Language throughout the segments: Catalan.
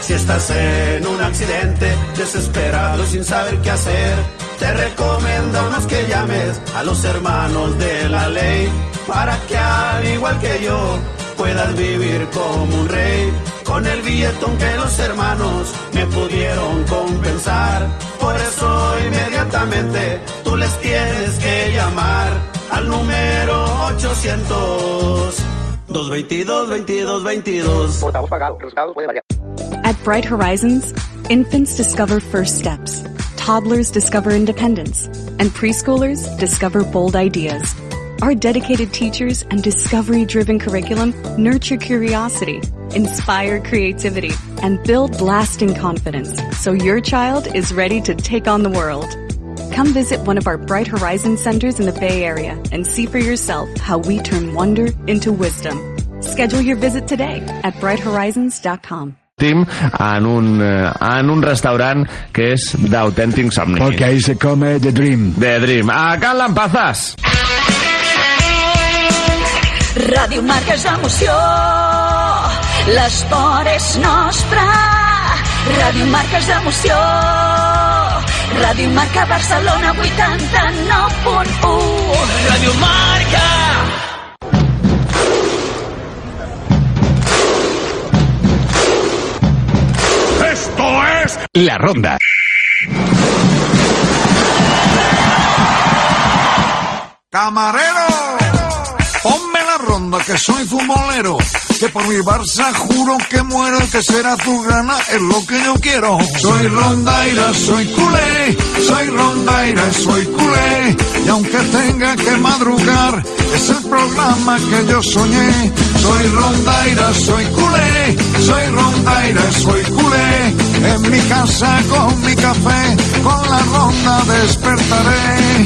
Si estás en un accidente, desesperado sin saber qué hacer, te recomendamos que llames a los hermanos de la ley, para que al igual que yo puedas vivir como un rey. Con el billetón que los hermanos me pudieron compensar, por eso inmediatamente tú les tienes que llamar al número 800-222-2222. Portavoz pagado. El resultado puede variar. At Bright Horizons, infants discover first steps, toddlers discover independence, and preschoolers discover bold ideas. Our dedicated teachers and discovery-driven curriculum nurture curiosity, inspire creativity, and build lasting confidence, so your child is ready to take on the world. Come visit one of our Bright Horizons centers in the Bay Area and see for yourself how we turn wonder into wisdom. Schedule your visit today at brighthorizons.com. En un restaurant que és d'autèntic somni. Porque ahí se come The Dream. The Dream. A Can Lampazas. Ràdio Marca és emoció, l'esport és nostre. Ràdio Marca és emoció, Ràdio Marca Barcelona 89.1. Ràdio Marca. Esto es La Ronda. Camarero, ponme la ronda que soy futbolero, que por mi Barça juro que muero, que ser azulgrana es lo que yo quiero. Soy rondaira, soy culé, soy rondaira, soy culé, y aunque tenga que madrugar, es el programa que yo soñé. Soy rondaira, soy culé, soy rondaira, soy culé, en mi casa con mi café, con la ronda despertaré.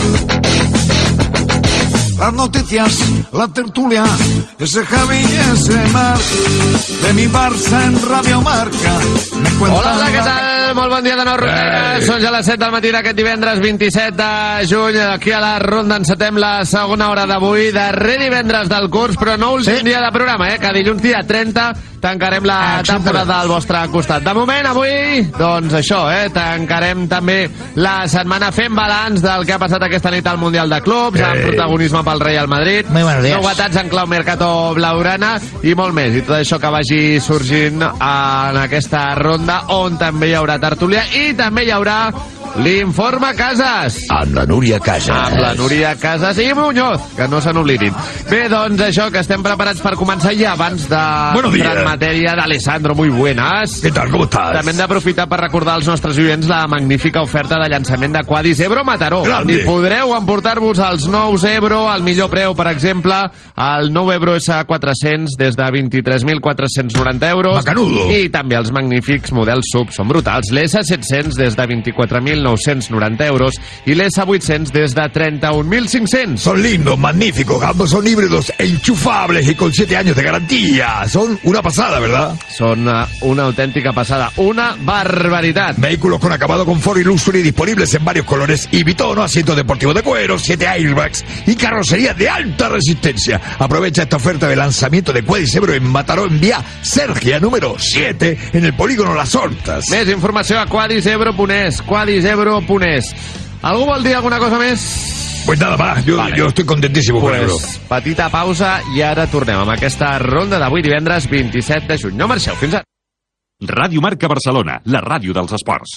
Las noticias, la tertulia, ese Javi y ese Marc, de mi Barça en Radio Marca. Hola, què tal? Molt bon dia de nou, Rondaires. Són ja les 7 del matí d'aquest divendres 27 de juny. Aquí a la Ronda encetem la segona hora d'avui, darrer divendres del curs, però no últim dia de programa, que dilluns dia 30 tancarem la temporada al vostre costat. De moment, avui, doncs això, tancarem també la setmana fent balanç del que ha passat aquesta nit al Mundial de Clubs, amb protagonisme pel Real Madrid, novetats en clau Mercato Blaugrana i molt més. I tot això que vagi sorgint en aquesta ronda, on també hi haurà tertúlia i també hi haurà l'Informe Casas. Amb la Núria Casas. Amb la Núria Casas i Muñoz, que no se n'oblidin. Bé, doncs això, que estem preparats per començar ja abans de entrar en matèria d'Alessandro. Muy buenas. ¿Qué tal? ¿Cómo estás? També hem d'aprofitar per recordar als nostres oients la magnífica oferta de llançament de Quadis Ebro Mataró. Grande. I podreu emportar-vos els nous Ebro al millor preu, per exemple, el nou Ebro S400 des de 23.490 euros. Bacanudo. I també els magnífics models sub, són brutals. L'S700 des de 24.990 euros i l'S800 des de 31.500. Son lindos, magníficos, ambos son híbridos enchufables y con 7 años de garantía. Son una pasada, ¿verdad? Son una auténtica pasada, una barbaridad. Vehículos con acabado confort y luxury disponibles en varios colores y bitono, asientos deportivos de cuero, 7 airbags y carrocería de alta resistencia. Aprovecha esta oferta de lanzamiento de Quadis Ebro en Mataró en vía Sergia número 7 en el polígono Las Hortas. Més informació a quadisebro.es, quadisebro.es. Algú vol dir alguna cosa més? Pues nada más, yo estoy contentísimo con Ebro. Petita pausa i ara tornem amb aquesta ronda d'avui divendres 27 de juny. No marxeu, fins ara. Ràdio Marca Barcelona, la ràdio dels esports.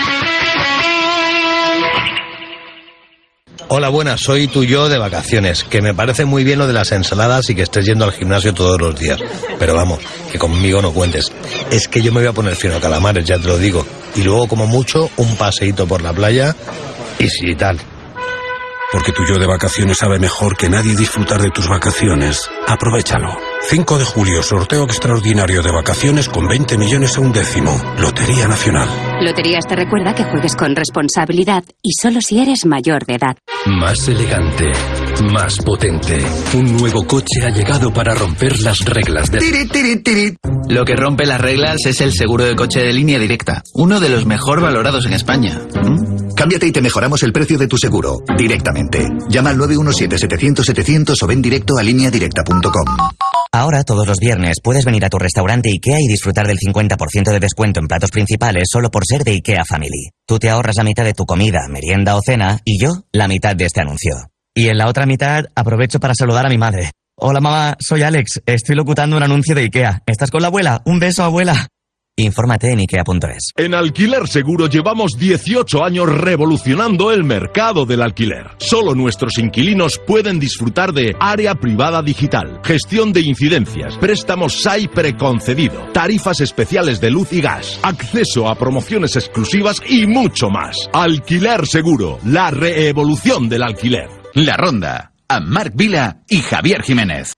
Hola, buenas, soy tu yo de vacaciones, que me parece muy bien lo de las ensaladas y que estés yendo al gimnasio todos los días, pero vamos, que conmigo no cuentes. Es que yo me voy a poner fino a calamares, ya te lo digo, y luego como mucho un paseíto por la playa y sí tal. Porque tu yo de vacaciones sabe mejor que nadie disfrutar de tus vacaciones. Aprovéchalo. 5 de julio, sorteo extraordinario de vacaciones con 20 millones a un décimo. Lotería Nacional. Loterías te recuerda que juegues con responsabilidad y solo si eres mayor de edad. Más elegante, más potente. Un nuevo coche ha llegado para romper las reglas de... Lo que rompe las reglas es el seguro de coche de línea directa, uno de los mejor valorados en España. Cámbiate y te mejoramos el precio de tu seguro, directamente. Llama al 917-700-700 o ven directo a lineadirecta.com. Ahora, todos los viernes, puedes venir a tu restaurante IKEA y disfrutar del 50% de descuento en platos principales solo por ser de IKEA Family. Tú te ahorras la mitad de tu comida, merienda o cena y yo la mitad de este anuncio. Y en la otra mitad aprovecho para saludar a mi madre. Hola mamá, soy Alex, estoy locutando un anuncio de IKEA. ¿Estás con la abuela? Un beso, abuela. Infórmate en ikea.es. En Alquiler Seguro llevamos 18 años revolucionando el mercado del alquiler. Solo nuestros inquilinos pueden disfrutar de área privada digital, gestión de incidencias, préstamos SAI preconcedido, tarifas especiales de luz y gas, acceso a promociones exclusivas y mucho más. Alquiler Seguro, la reevolución del alquiler. La Ronda, a Marc Vila y Javier Jiménez.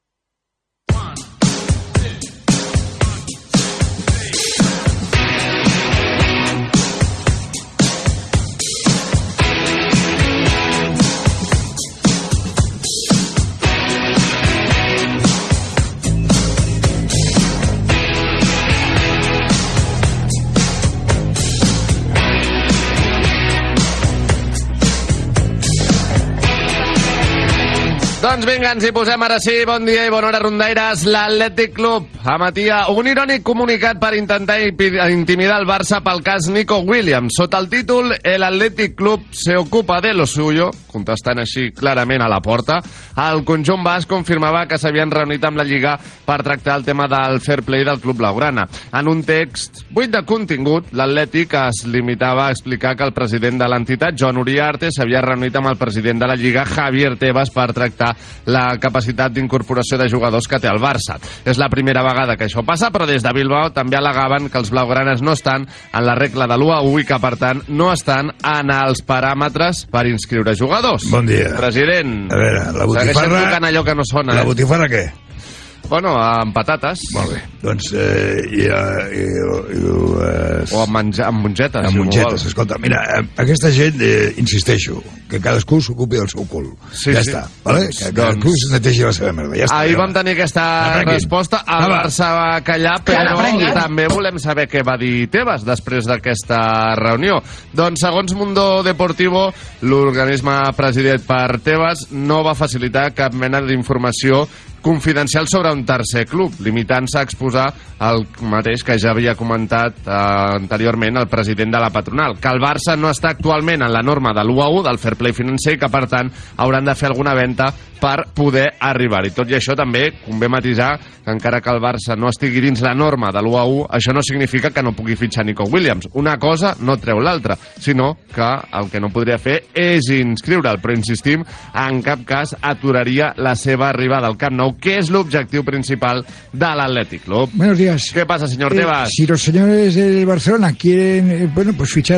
Doncs vinga, ens hi posem ara sí. Bon dia i bona hora, rondaires. L'Atlètic Club emetia un irònic comunicat per intentar intimidar el Barça pel cas Nico Williams. Sota el títol El Athletic Club se ocupa de lo suyo, contestant així clarament a la porta, el conjunt basc confirmava que s'havien reunit amb la Lliga per tractar el tema del fair play del club blaugrana. En un text buit de contingut, l'Atlètic es limitava a explicar que el president de l'entitat, Joan Uriarte, s'havia reunit amb el president de la Lliga, Javier Tebas, per tractar la capacitat d'incorporació de jugadors que té el Barça. És la primera vegada que això passa, però des de Bilbao també al·legaven que els blaugranes no estan en la regla de l'1-1 i que, per tant, no estan en els paràmetres per inscriure jugadors. Bon dia. President, a veure, la botifarra... segueixen tocant allò que no sona. La botifarra què? Bueno, amb patates. Molt bé. Doncs, o amb mongetes. Amb mongetes, escolta. Mira, aquesta gent, insisteixo, que cadascú s'ocupi del seu cul. Sí, ja sí. està, vale? Que cadascú es netegi la seva merda. Ja està, ahir ja vam tenir aquesta resposta. El Barça va callar, però també volem saber què va dir Tebas després d'aquesta reunió. Doncs, segons Mundo Deportivo, l'organisme presidit per Tebas no va facilitar cap mena d'informació confidencial sobre un tercer club, limitant-se a exposar el mateix que ja havia comentat anteriorment el president de la patronal, que el Barça no està actualment en la norma de l'1-1 del fair play financer i que, per tant, hauran de fer alguna venda per poder arribar-hi. Tot i això, també convé matisar que encara que el Barça no estigui dins la norma de l'1-1, això no significa que no pugui fitxar Nico Williams. Una cosa no treu l'altra, sinó que el que no podria fer és inscriure'l, però insistim, en cap cas aturaria la seva arribada al Camp Nou, que és l'objectiu principal de l'Athletic Club. Buenos días. ¿Qué pasa, señor Tebas? Si los señores del Barcelona quieren, pues fichar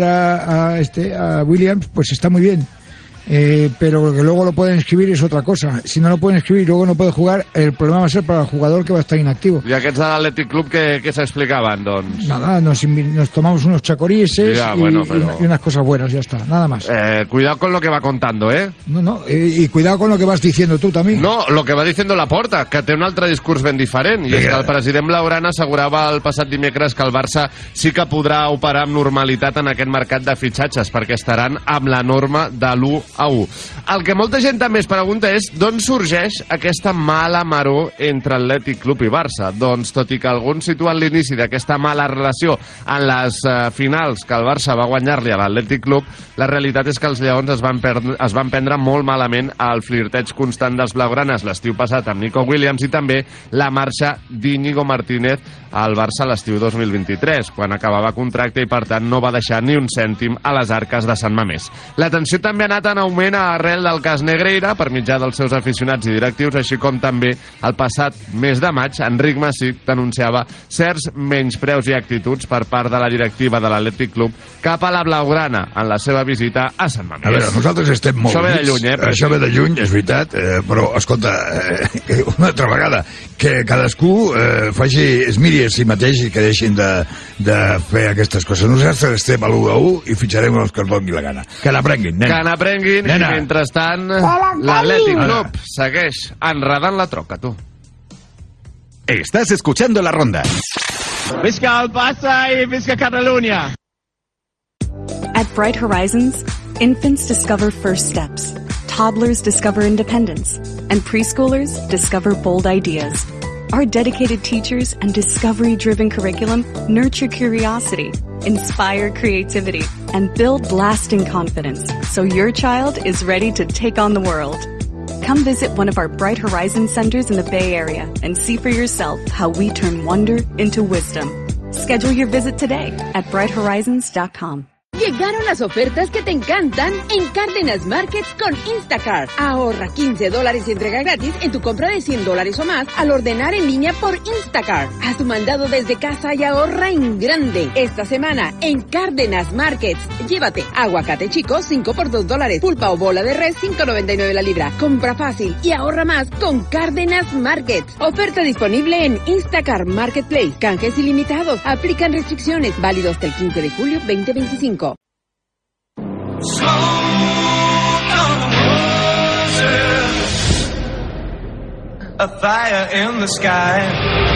a Williams, pues está muy bien. Pero que luego lo pueden inscribir es otra cosa. Si no lo pueden inscribir y luego no puede jugar, el problema va a ser para el jugador que va a estar inactivo. ¿Y aquests de l'Athletic Club què s'explicaban, doncs? Nada, nos tomamos unos chacoríes y unas cosas buenas, ya está, nada más. Cuidado con lo que va contando, ¿eh? No, y cuidado con lo que vas diciendo tú también. No, lo que va diciendo Laporta, que té un altre discurs ben diferent, i és que el president blaugrana assegurava el passat dimecres que el Barça sí que podrà operar amb normalitat en aquest mercat de fitxatges, perquè estaran amb la norma de l'1-1. El que molta gent també es pregunta és d'on sorgeix aquesta mala maror entre Atlètic Club i Barça. Doncs, tot i que alguns situen l'inici d'aquesta mala relació en les finals que el Barça va guanyar-li a l'Atlètic Club, la realitat és que els lleons es van prendre molt malament el flirteig constant dels blaugranes l'estiu passat amb Nico Williams i també la marxa d'Íñigo Martínez al Barça l'estiu 2023, quan acabava contracte i, per tant, no va deixar ni un cèntim a les arques de Sant Mamés. La tensió també ha anat en augment arrel del cas Negreira per mitjà dels seus aficionats i directius, així com també el passat mes de maig Enric Massic denunciava certs menyspreus i actituds per part de la directiva de l'Atlètic Club cap a la blaugrana en la seva visita a Sant Mamés. A veure, nosaltres estem molt units. Això ve de lluny, Això ve de lluny, és veritat, però, escolta, una altra vegada, que cadascú es miri a si mateix i que deixin de fer aquestes coses. Nosaltres estem a l'1-1 i fitxarem els que ens doni la gana. Que n'aprenguin, nen. Que n'aprenguin, i mentrestant l'Atlètic Club segueix enredant la troca, tu. Estás escuchando La Ronda. Visca el Barça i visca Catalunya. At Bright Horizons, Infants discover first steps, toddlers discover independence, and preschoolers discover bold ideas. Our dedicated teachers and discovery-driven curriculum nurture curiosity, inspire creativity, and build lasting confidence so your child is ready to take on the world. Come visit one of our Bright Horizons centers in the Bay Area and see for yourself how we turn wonder into wisdom. Schedule your visit today at brighthorizons.com. Llegaron las ofertas que te encantan en Cárdenas Markets con Instacart. Ahorra $15 y entrega gratis en tu compra de $100 o más al ordenar en línea por Instacart. Haz tu mandado desde casa y ahorra en grande. Esta semana en Cárdenas Markets. Llévate aguacate chico 5 por $2, pulpa o bola de res 5.99 la libra. Compra fácil y ahorra más con Cárdenas Markets. Oferta disponible en Instacart Marketplace. Canjes ilimitados. Aplican restricciones. Válido hasta el 15 de julio 2025. Smoke on the roses, a fire in the sky.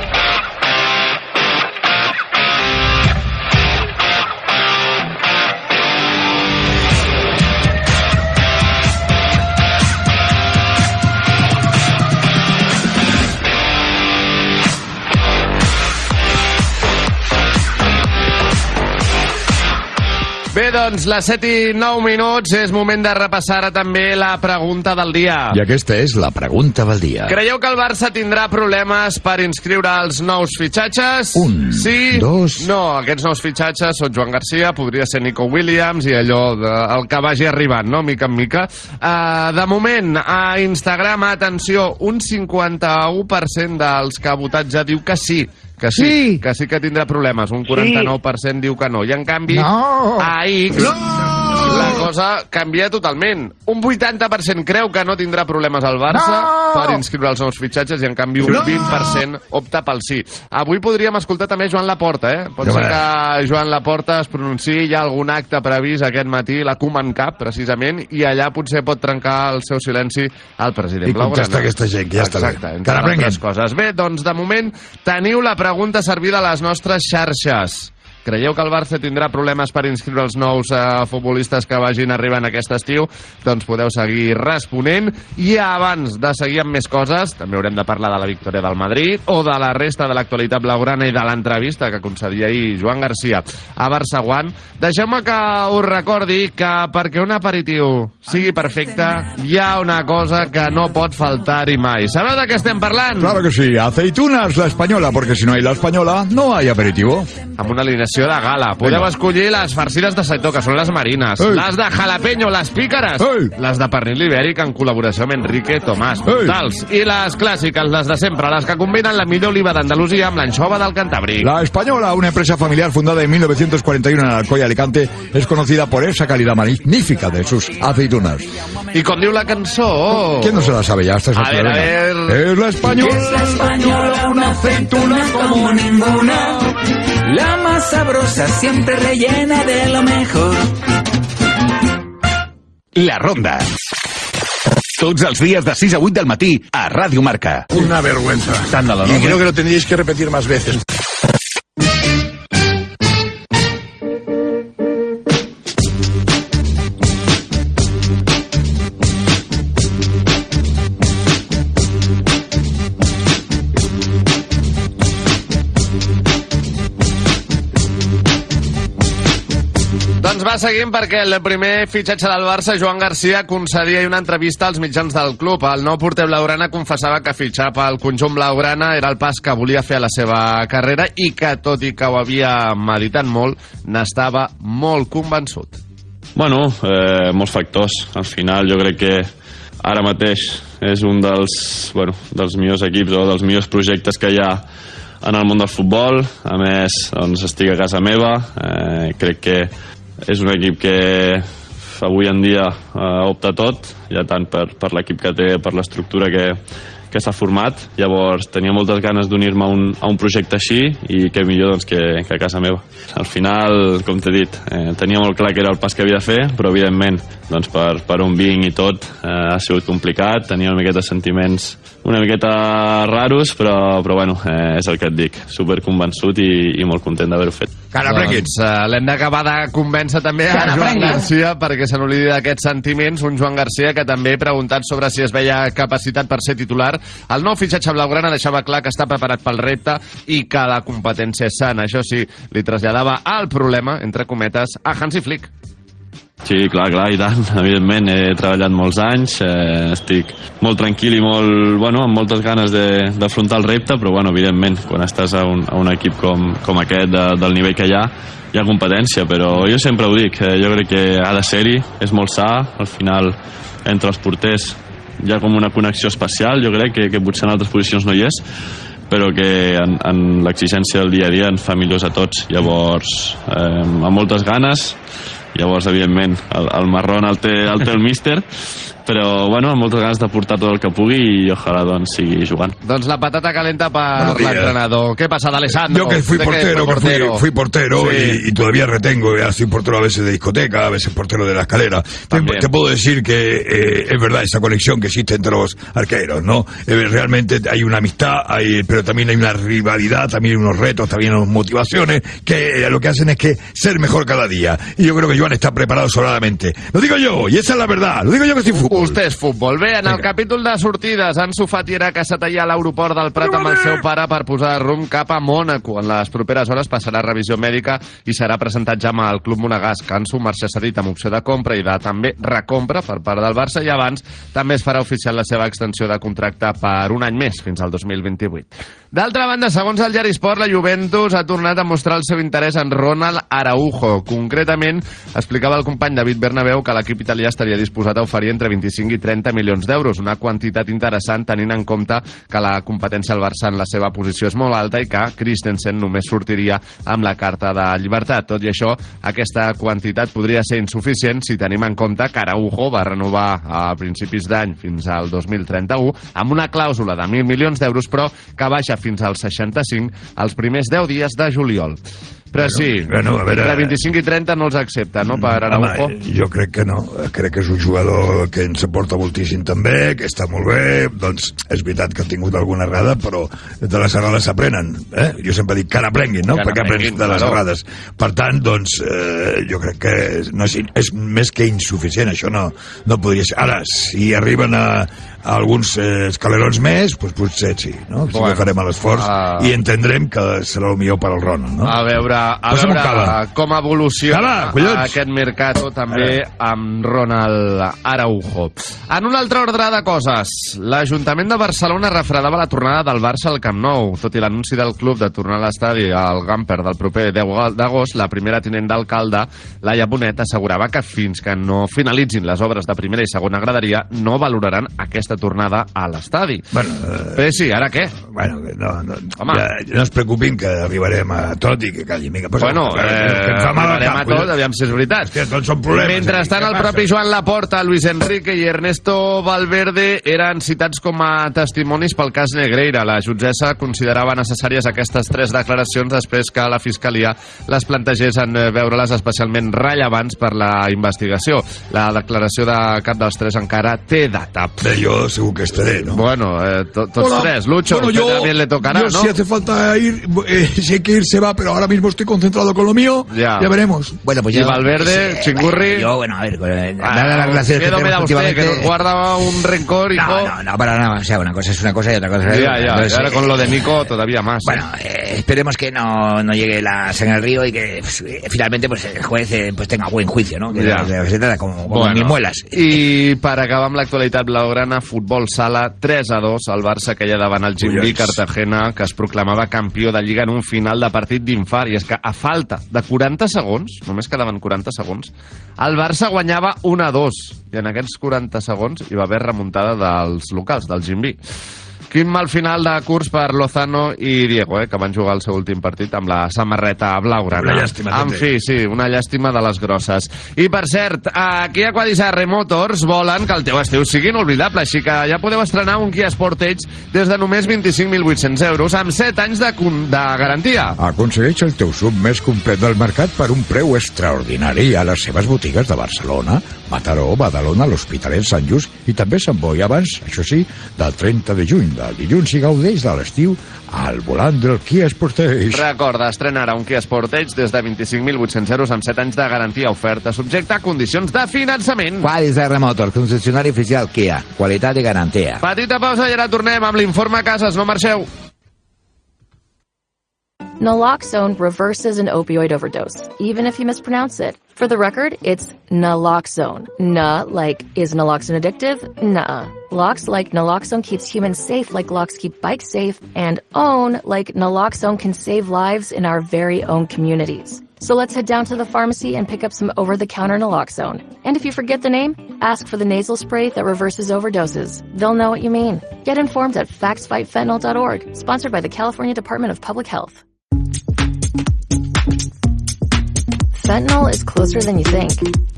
Bé, doncs, les 7:09, és moment de repassar ara també la pregunta del dia. I aquesta és la pregunta del dia. Creieu que el Barça tindrà problemes per inscriure els nous fitxatges? Sí? No, aquests nous fitxatges són Joan Garcia, podria ser Nico Williams i allò el que vagi arribant, no?, mica en mica. De moment, a Instagram, atenció, un 51% dels que ha votat ja diu que sí. Que sí que tindrà problemes. Un 49% diu que no. I en canvi, a X, la cosa canvia totalment. Un 80% creu que no tindrà problemes al Barça per inscriure els nous fitxatges i en canvi un 20% opta pel sí. Avui podríem escoltar també Joan Laporta, Pot ser que Joan Laporta es pronunciï, hi ha algun acte previst aquest matí, la Koeman Cup, precisament, i allà potser pot trencar el seu silenci el president Blaugrana. I contesta aquesta gent, que ja està bé. Exacte, entre altres coses. Bé, doncs de moment teniu la pregunta servida a les nostres xarxes. Creieu que el Barça tindrà problemes per inscriure els nous futbolistes que vagin arribant aquest estiu? Doncs podeu seguir responent. I abans de seguir amb més coses, també haurem de parlar de la victòria del Madrid o de la resta de l'actualitat blaugrana i de l'entrevista que concedia ahir Joan Garcia a Barça One. Deixeu-me que us recordi que perquè un aperitiu sigui perfecte hi ha una cosa que no pot faltar-hi mai. Sabeu de què estem parlant? Claro que sí, aceitunas la española, porque si no hay la española no hay aperitivo. Amb una alineació de gala. Podeu escollir les farcides de seitó, que són les marines, les de jalapeño, les pícares, les de pernil ibèric en col·laboració amb Enrique Tomàs, brutals, i les clàssiques, les de sempre, les que combinen la millor oliva d'Andalusia amb l'anxova del Cantabrí. La Española, una empresa familiar fundada en 1941 en Alcoy, Alicante, es conocida por esa calidad magnífica de sus aceitunas. I com diu la cançó... ¿Quién no se la sabe ya? A ver... Es la Española. Es la Española, una aceituna como ninguna. La más sabrosa, siempre rellena de lo mejor. La Ronda. Tots els días de 6 a 8 del matí a Radio Marca. Una vergüenza. Escándalo, Y ¿no? creo que lo tendríais que repetir más veces. Doncs va seguint perquè el primer fitxatge del Barça, Joan Garcia, concedia una entrevista als mitjans del club. El nou porter blaugrana confessava que fitxar pel conjunt blaugrana era el pas que volia fer a la seva carrera i que, tot i que ho havia meditat molt, n'estava molt convençut. Bueno, molts factors. Al final jo crec que ara mateix és un dels millors equips o dels millors projectes que hi ha en el món del futbol. A més, doncs, estic a casa meva. Crec que és un equip que avui en dia opta tot, ja tant per l'equip que té, per l'estructura que s'ha format. Llavors tenia moltes ganes d'unir-me a un projecte així i què millor doncs, que a casa meva. Al final, com t'he dit, tenia molt clar que era el pas que havia de fer, però evidentment doncs, per on vinc i tot ha sigut complicat. Tenia una miqueta de sentiments una miqueta raros, però bueno, és el que et dic, super convençut i molt content d'haver-ho fet. Doncs l'hem d'acabar de convèncer també a Joan Garcia perquè se n'oblidi d'aquests sentiments. Un Joan Garcia que també, preguntat sobre si es veia capacitat per ser titular, el nou fitxatge blaugrana deixava clar que està preparat pel repte i que la competència és sana. Això sí, li traslladava el problema, entre cometes, a Hansi Flick. Sí, clar, i tant, evidentment, he treballat molts anys, estic molt tranquil i amb moltes ganes d'afrontar el repte, però evidentment, quan estàs a un equip com aquest, del nivell que hi ha competència, però jo sempre ho dic, jo crec que ha de ser-hi, és molt sa, al final, entre els porters hi ha com una connexió especial, jo crec que potser en altres posicions no hi és, però que en l'exigència del dia a dia ens fa millors a tots, llavors, amb moltes ganes. Llavors, evidentment, el marrón el té el míster, però, amb moltes ganes de portar tot el que pugui i ojalà, doncs, sigui jugant. Doncs la patata calenta per l'entrenador. ¿Qué pasa, D'Alessandro? Yo que fui portero sí. y todavía retengo, ya soy portero a veces de discoteca, a veces portero de la escalera. Te puedo decir que es verdad esa conexión que existe entre los arqueros, ¿no? Realmente hay una amistad, pero también hay una rivalidad, también hay unos retos, también hay unas motivaciones que lo que hacen es que ser mejor cada día. Y yo creo que Joan está preparado sobradamente. Lo digo yo, y esa es la verdad. Lo digo yo que estoy fútbol. Vostè és futbol. Bé, en el capítol de sortides, Ansu Fati era casat allà a l'aeroport del Prat amb el seu pare per posar rumb cap a Mònaco. En les properes hores passarà revisió mèdica i serà presentat ja amb el club monegasc. Ansu marxa cedit amb opció de compra i de també recompra per part del Barça i abans també es farà oficial la seva extensió de contracte per un any més, fins al 2028. D'altra banda, segons el Diari Sport, la Juventus ha tornat a mostrar el seu interès en Ronald Araujo. Concretament, explicava el company David Bernabéu que l'equip italià estaria disposat a oferir entre 25 i 30 milions d'euros, una quantitat interessant tenint en compte que la competència al Barça en la seva posició és molt alta i que Christensen només sortiria amb la carta de llibertat. Tot i això, aquesta quantitat podria ser insuficient si tenim en compte que Araujo va renovar a principis d'any fins al 2031 amb una clàusula de 1.000 milions d'euros, però que baixa fins als 65 els primers 10 dies de juliol. Però sí, entre 25 i 30 no els accepta, no, per Araujo? Jo crec que no. Crec que és un jugador que ens aporta moltíssim també, que està molt bé. Doncs és veritat que ha tingut alguna errada, però de les errades s'aprenen. Jo sempre dic que n'aprenguin, no? Perquè aprens de les errades. Per tant, doncs, jo crec que és més que insuficient. Això no podria ser. Ara, si arriben a alguns escalerons més, doncs potser sí, no? Sí que farem l'esforç i entendrem que serà el millor per al Ronald, no? A veure com evoluciona aquest mercato també amb Ronald Araujo. En un altre ordre de coses, l'Ajuntament de Barcelona refredava la tornada del Barça al Camp Nou. Tot i l'anunci del club de tornar a l'estadi al Gamper del proper 10 d'agost, la primera tinent d'alcalde, Laia Bonet, assegurava que fins que no finalitzin les obres de primera i segona graderia no valoraran aquesta tornada a l'estadi. Però sí, ara què? No es preocupin que arribarem a tot i que calli. Arribarem a tot, aviam si és veritat. Mentrestant, el propi Joan Laporta, Luis Enrique i Ernesto Valverde eren citats com a testimonis pel cas Negreira. La jutgessa considerava necessàries aquestes 3 declaracions després que la Fiscalia les plantegés en veure-les especialment rellevants per la investigació. La declaració de cap dels 3 encara té data. Jo segur que estaré, ¿no? Bueno, tots 3. Lucho, también le tocará, ¿no? Si hace falta ir, si hay que ir, se va, pero ahora mismo estoy concentrado con lo mío, ya veremos. Bueno, pues y Valverde, Chingurri. Yo, bueno, a ver, dada las relaciones que tenemos últimamente, que nos guarda un rencor y no, para nada. O sea, una cosa es una cosa y otra cosa es otra. Entonces, ahora con lo de Nico todavía más. Bueno, esperemos que no llegue la sangre al río y que finalmente pues el juez pues tenga buen juicio, ¿no? Que se trata como ni muelas. I per acabar amb l'actualitat blaugrana, futbol sala 3-2, el Barça queia davant el Gimbi Cartagena, que es proclamava campió de Lliga en un final de partit d'infart. I és que a falta de 40 segons, només quedaven 40 segons, el Barça guanyava 1-2. I en aquests 40 segons hi va haver remuntada dels locals, del Gimbi. Quin mal final de curs per Lozano i Diego, que van jugar el seu últim partit amb la samarreta blaugrana. Una llàstima, En fi, sí, una llàstima de les grosses. I per cert, aquí a Quadisarre Motors volen que el teu estiu sigui inolvidable, així que ja podeu estrenar un Kia Sportage des de només 25.800 euros amb 7 anys de garantia. Aconsegueix el teu SUV més complet del mercat per un preu extraordinari a les seves botigues de Barcelona, Mataró, Badalona, l'Hospitalet, Sant Just i també Sant Boi abans, això sí, del 30 de juny, del dilluns, i gaudeix de l'estiu al volant del Kia Sportage. Recorda, estrena ara un Kia Sportage des de 25.800 euros amb 7 anys de garantia, oferta subjecta a condicions de finançament. Quadisarre Motors, concessionari oficial Kia, qualitat i garantia. Petita pausa i ara tornem amb l'informe a cases, no marxeu. Naloxone reverses an opioid overdose, even if you mispronounce it. For the record, it's naloxone. Na, like, is naloxone addictive? Nuh-uh. Lox, like naloxone keeps humans safe like locks keep bikes safe. And own, like naloxone can save lives in our very own communities. So let's head down to the pharmacy and pick up some over-the-counter naloxone. And if you forget the name, ask for the nasal spray that reverses overdoses. They'll know what you mean. Get informed at factsfightfentanyl.org, sponsored by the California Department of Public Health. Fentanyl is closer than you think.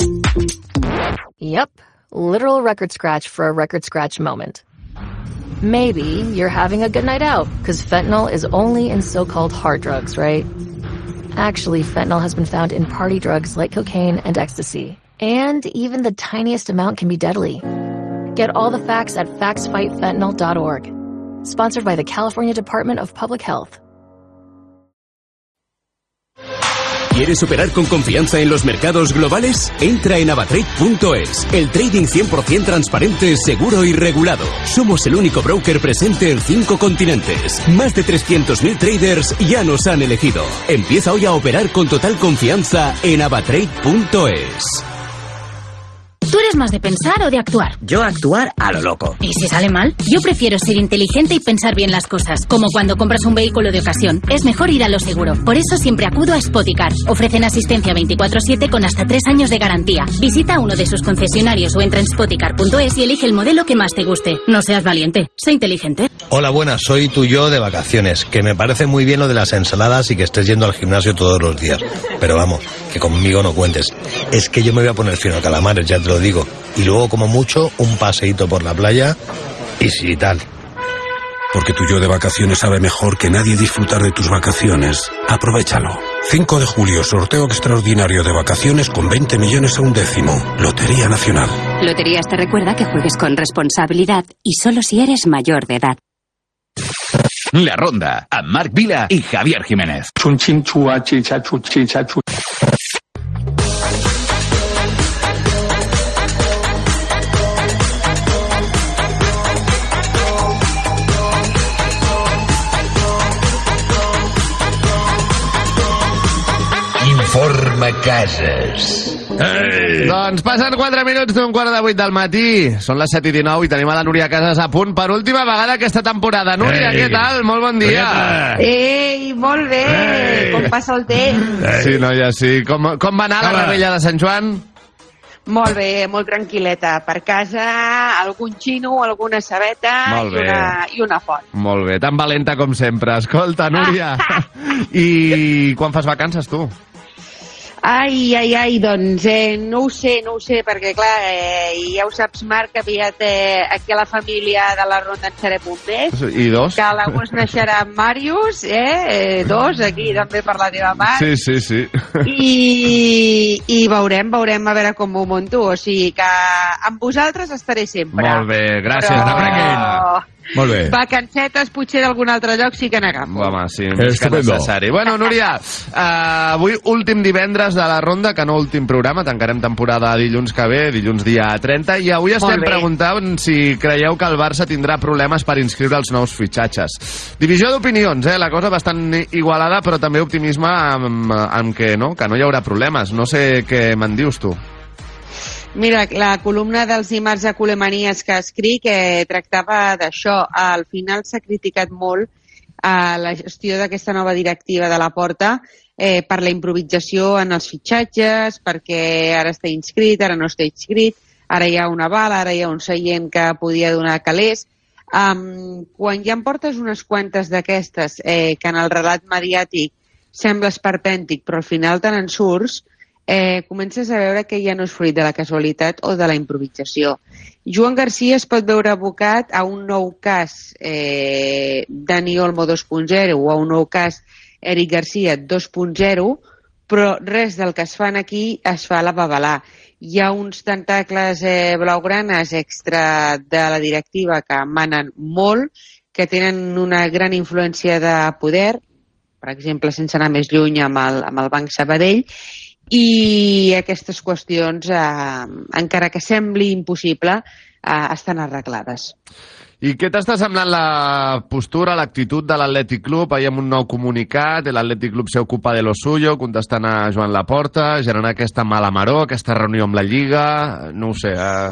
Yep, literal record scratch for a record scratch moment. Maybe you're having a good night out, because fentanyl is only in so-called hard drugs, right? Actually, fentanyl has been found in party drugs like cocaine and ecstasy. And even the tiniest amount can be deadly. Get all the facts at factsfightfentanyl.org. Sponsored by the California Department of Public Health. ¿Quieres operar con confianza en los mercados globales? Entra en avatrade.es, el trading 100% transparente, seguro y regulado. Somos el único broker presente en 5 continentes. Más de 300.000 traders ya nos han elegido. Empieza hoy a operar con total confianza en avatrade.es. ¿Tú eres más de pensar o de actuar? Yo actuar a lo loco. ¿Y si sale mal? Yo prefiero ser inteligente y pensar bien las cosas, como cuando compras un vehículo de ocasión. Es mejor ir a lo seguro. Por eso siempre acudo a Spoticar. Ofrecen asistencia 24/7 con hasta 3 años de garantía. Visita uno de sus concesionarios o entra en spoticar.es y elige el modelo que más te guste. No seas valiente, sé inteligente. Hola, buenas, soy tu yo de vacaciones, que me parece muy bien lo de las ensaladas y que estés yendo al gimnasio todos los días. Pero vamos, que conmigo no cuentes. Es que yo me voy a poner fino a calamares, ya te lo digo. Y luego, como mucho, un paseíto por la playa y si tal. Porque tu yo de vacaciones sabe mejor que nadie disfrutar de tus vacaciones. Aprovéchalo. 5 de julio, sorteo extraordinario de vacaciones con 20 millones a un décimo. Lotería Nacional. Loterías te recuerda que juegues con responsabilidad y solo si eres mayor de edad. La Ronda, amb Marc Vila i Javier Jiménez. Informa Cases. Ei. Doncs passen 4 minuts d'un 7:15 del matí. Són les 7:19 i tenim a la Núria Casas a punt per última vegada aquesta temporada. Núria, què tal? Molt bon dia. Ei, molt bé. Ei. Com passa el temps? Sí, noia, sí. Com va anar la rebella de Sant Joan? Molt bé, molt tranquil·leta. Per casa, algun xino, alguna sabeta Molt bé. i una font. Molt bé, tan valenta com sempre. Escolta, Núria, i quan fas vacances, tu? Ai, doncs no ho sé, perquè clar, ja ho saps, Marc, que aviat aquí a la família de la Ronda en seré bombers. I 2? Que a l'agost naixerà en Màrius, 2, aquí també per la teva mare. Sí. I veurem a veure com ho monto. O sigui que amb vosaltres estaré sempre. Molt bé, gràcies. Però... Molt bé. Vacancetes potser d'algun altre lloc sí que n'agafo. Home, sí, més que necessari. Bueno, Núria, avui últim divendres de la Ronda, que no últim programa, tancarem temporada dilluns que ve, dilluns dia 30, i avui estem preguntant si creieu que el Barça tindrà problemes per inscriure els nous fitxatges. Divisió d'opinions, la cosa bastant igualada, però també optimisme amb que no hi haurà problemes. No sé què me'n dius tu. Mira, la columna dels dimarts a Culemanies que escric tractava d'això. Al final s'ha criticat molt la gestió d'aquesta nova directiva de la Porta per la improvisació en els fitxatges, perquè ara està inscrit, ara no està inscrit, ara hi ha un aval, ara hi ha un seient que podia donar calés. Quan ja em portes unes quantes d'aquestes que en el relat mediàtic sembla esperpèntic, però al final te n'en surts, comences a veure que ja no és fruit de la casualitat o de la improvisació. Joan Garcia es pot veure abocat a un nou cas Dani Olmo 2.0 o a un nou cas Eric Garcia 2.0, però res del que es fan aquí es fa a la babalà. Hi ha uns tentacles blaugranes extra de la directiva que manen molt, que tenen una gran influència de poder, per exemple, sense anar més lluny amb el Banc Sabadell, i aquestes qüestions, encara que sembli impossible, estan arreglades. I què t'està semblant la postura, l'actitud de l'Atlètic Club? Ahir amb un nou comunicat, l'Atlètic Club se ocupa de lo suyo, contestant a Joan Laporta, generant aquesta mala maror, aquesta reunió amb la Lliga, no ho sé,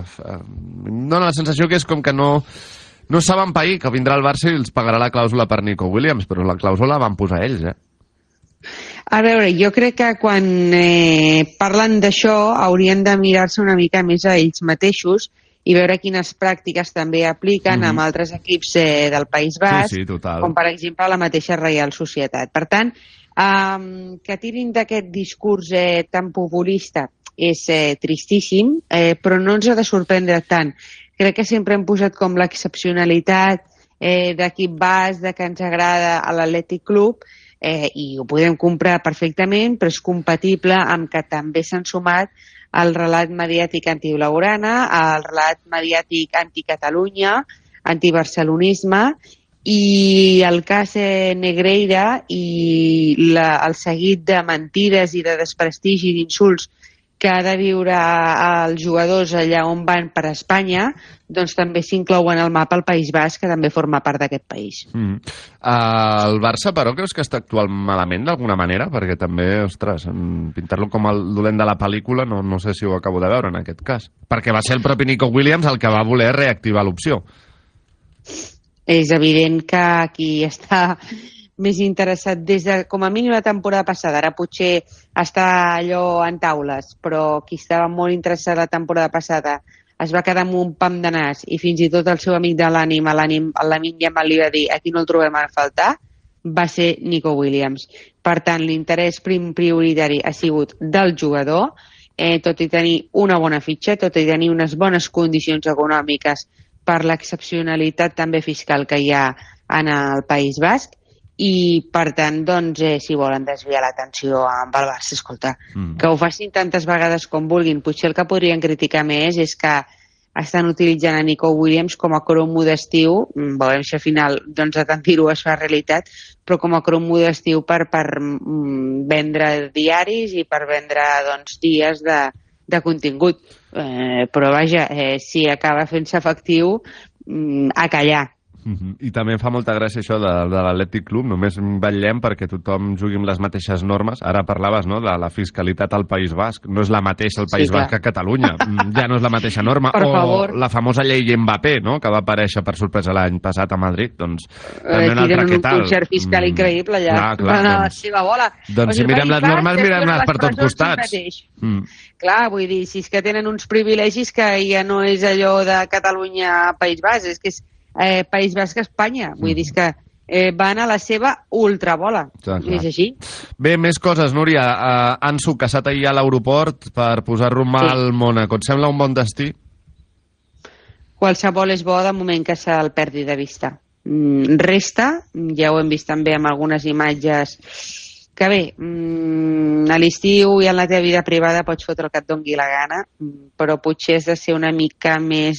em dóna la sensació que és com que no saben pair, que vindrà el Barça i els pagarà la clàusula per Nico Williams, però la clàusula la van posar ells, A veure, jo crec que quan parlen d'això haurien de mirar-se una mica més a ells mateixos i veure quines pràctiques també apliquen amb altres equips del País Basc, com per exemple la mateixa Reial Societat. Per tant, que tirin d'aquest discurs tan populista és tristíssim, però no ens ha de sorprendre tant. Crec que sempre hem posat com l'excepcionalitat d'equip basc, de que ens agrada a l'Atlètic Club, i ho podem comprar perfectament, però és compatible amb que també s'han sumat el relat mediàtic antiblaugrana, el relat mediàtic anticatalunya, antibarcelonisme, i el cas Negreira i el seguit de mentides i de desprestigi i d'insults que ha de viure els jugadors allà on van per Espanya, doncs també s'inclouen al mapa el País Basc, que també forma part d'aquest país. El Barça, però, creus que està actuant malament d'alguna manera? Perquè també, ostres, pintar-lo com el dolent de la pel·lícula no sé si ho acabo de veure en aquest cas. Perquè va ser el propi Nico Williams el que va voler reactivar l'opció. És evident que qui està més interessat des de, com a mínim, la temporada passada. Ara potser està allò en taules, però qui estava molt interessat la temporada passada es va quedar amb un pam de nas i fins i tot el seu amic de l'ànim, l'Amin Yamal, li va dir aquí no el trobem a faltar, va ser Nico Williams. Per tant, l'interès prioritari ha sigut del jugador, tot i tenir una bona fitxa, tot i tenir unes bones condicions econòmiques per l'excepcionalitat també fiscal que hi ha en el País Basc, i per tant, doncs, si volen desviar l'atenció amb el Barça, escolta, que ho facin tantes vegades com vulguin. Potser el que podrien criticar més és que estan utilitzant a Nico Williams com a cromo d'estiu, veurem si al final doncs, de tant dir-ho es fa realitat, però com a cromo d'estiu per vendre diaris i per vendre doncs, dies de contingut. Però vaja, si acaba fent-se efectiu, a callar. I també em fa molta gràcia això de l'Atlètic Club, només vetllem perquè tothom jugui amb les mateixes normes. Ara parlaves, no?, de la fiscalitat al País Basc. No és la mateixa al País Basc que a Catalunya. Ja no és la mateixa norma. O la famosa llei Mbappé, no?, que va aparèixer per sorpresa l'any passat a Madrid. Doncs també un altre què tal. Tenen un concert fiscal increïble allà. Van a la seva bola. Doncs si mirem les normes, mirem-les per tots costats. Clar, vull dir, si és que tenen uns privilegis que ja no és allò de Catalunya a País Basc, és que és País Basc a Espanya. Vull dir que van a la seva ultrabola. És així. Bé, més coses, Núria. Ansu, casat ahir a l'aeroport per posar rumb al Mònaco. Et sembla un bon destí? Qualsevol és bo de moment que se'l perdi de vista. Resta, ja ho hem vist també amb algunes imatges, que bé, a l'estiu i en la teva vida privada pots fotre el que et dongui la gana, però potser has de ser una mica més...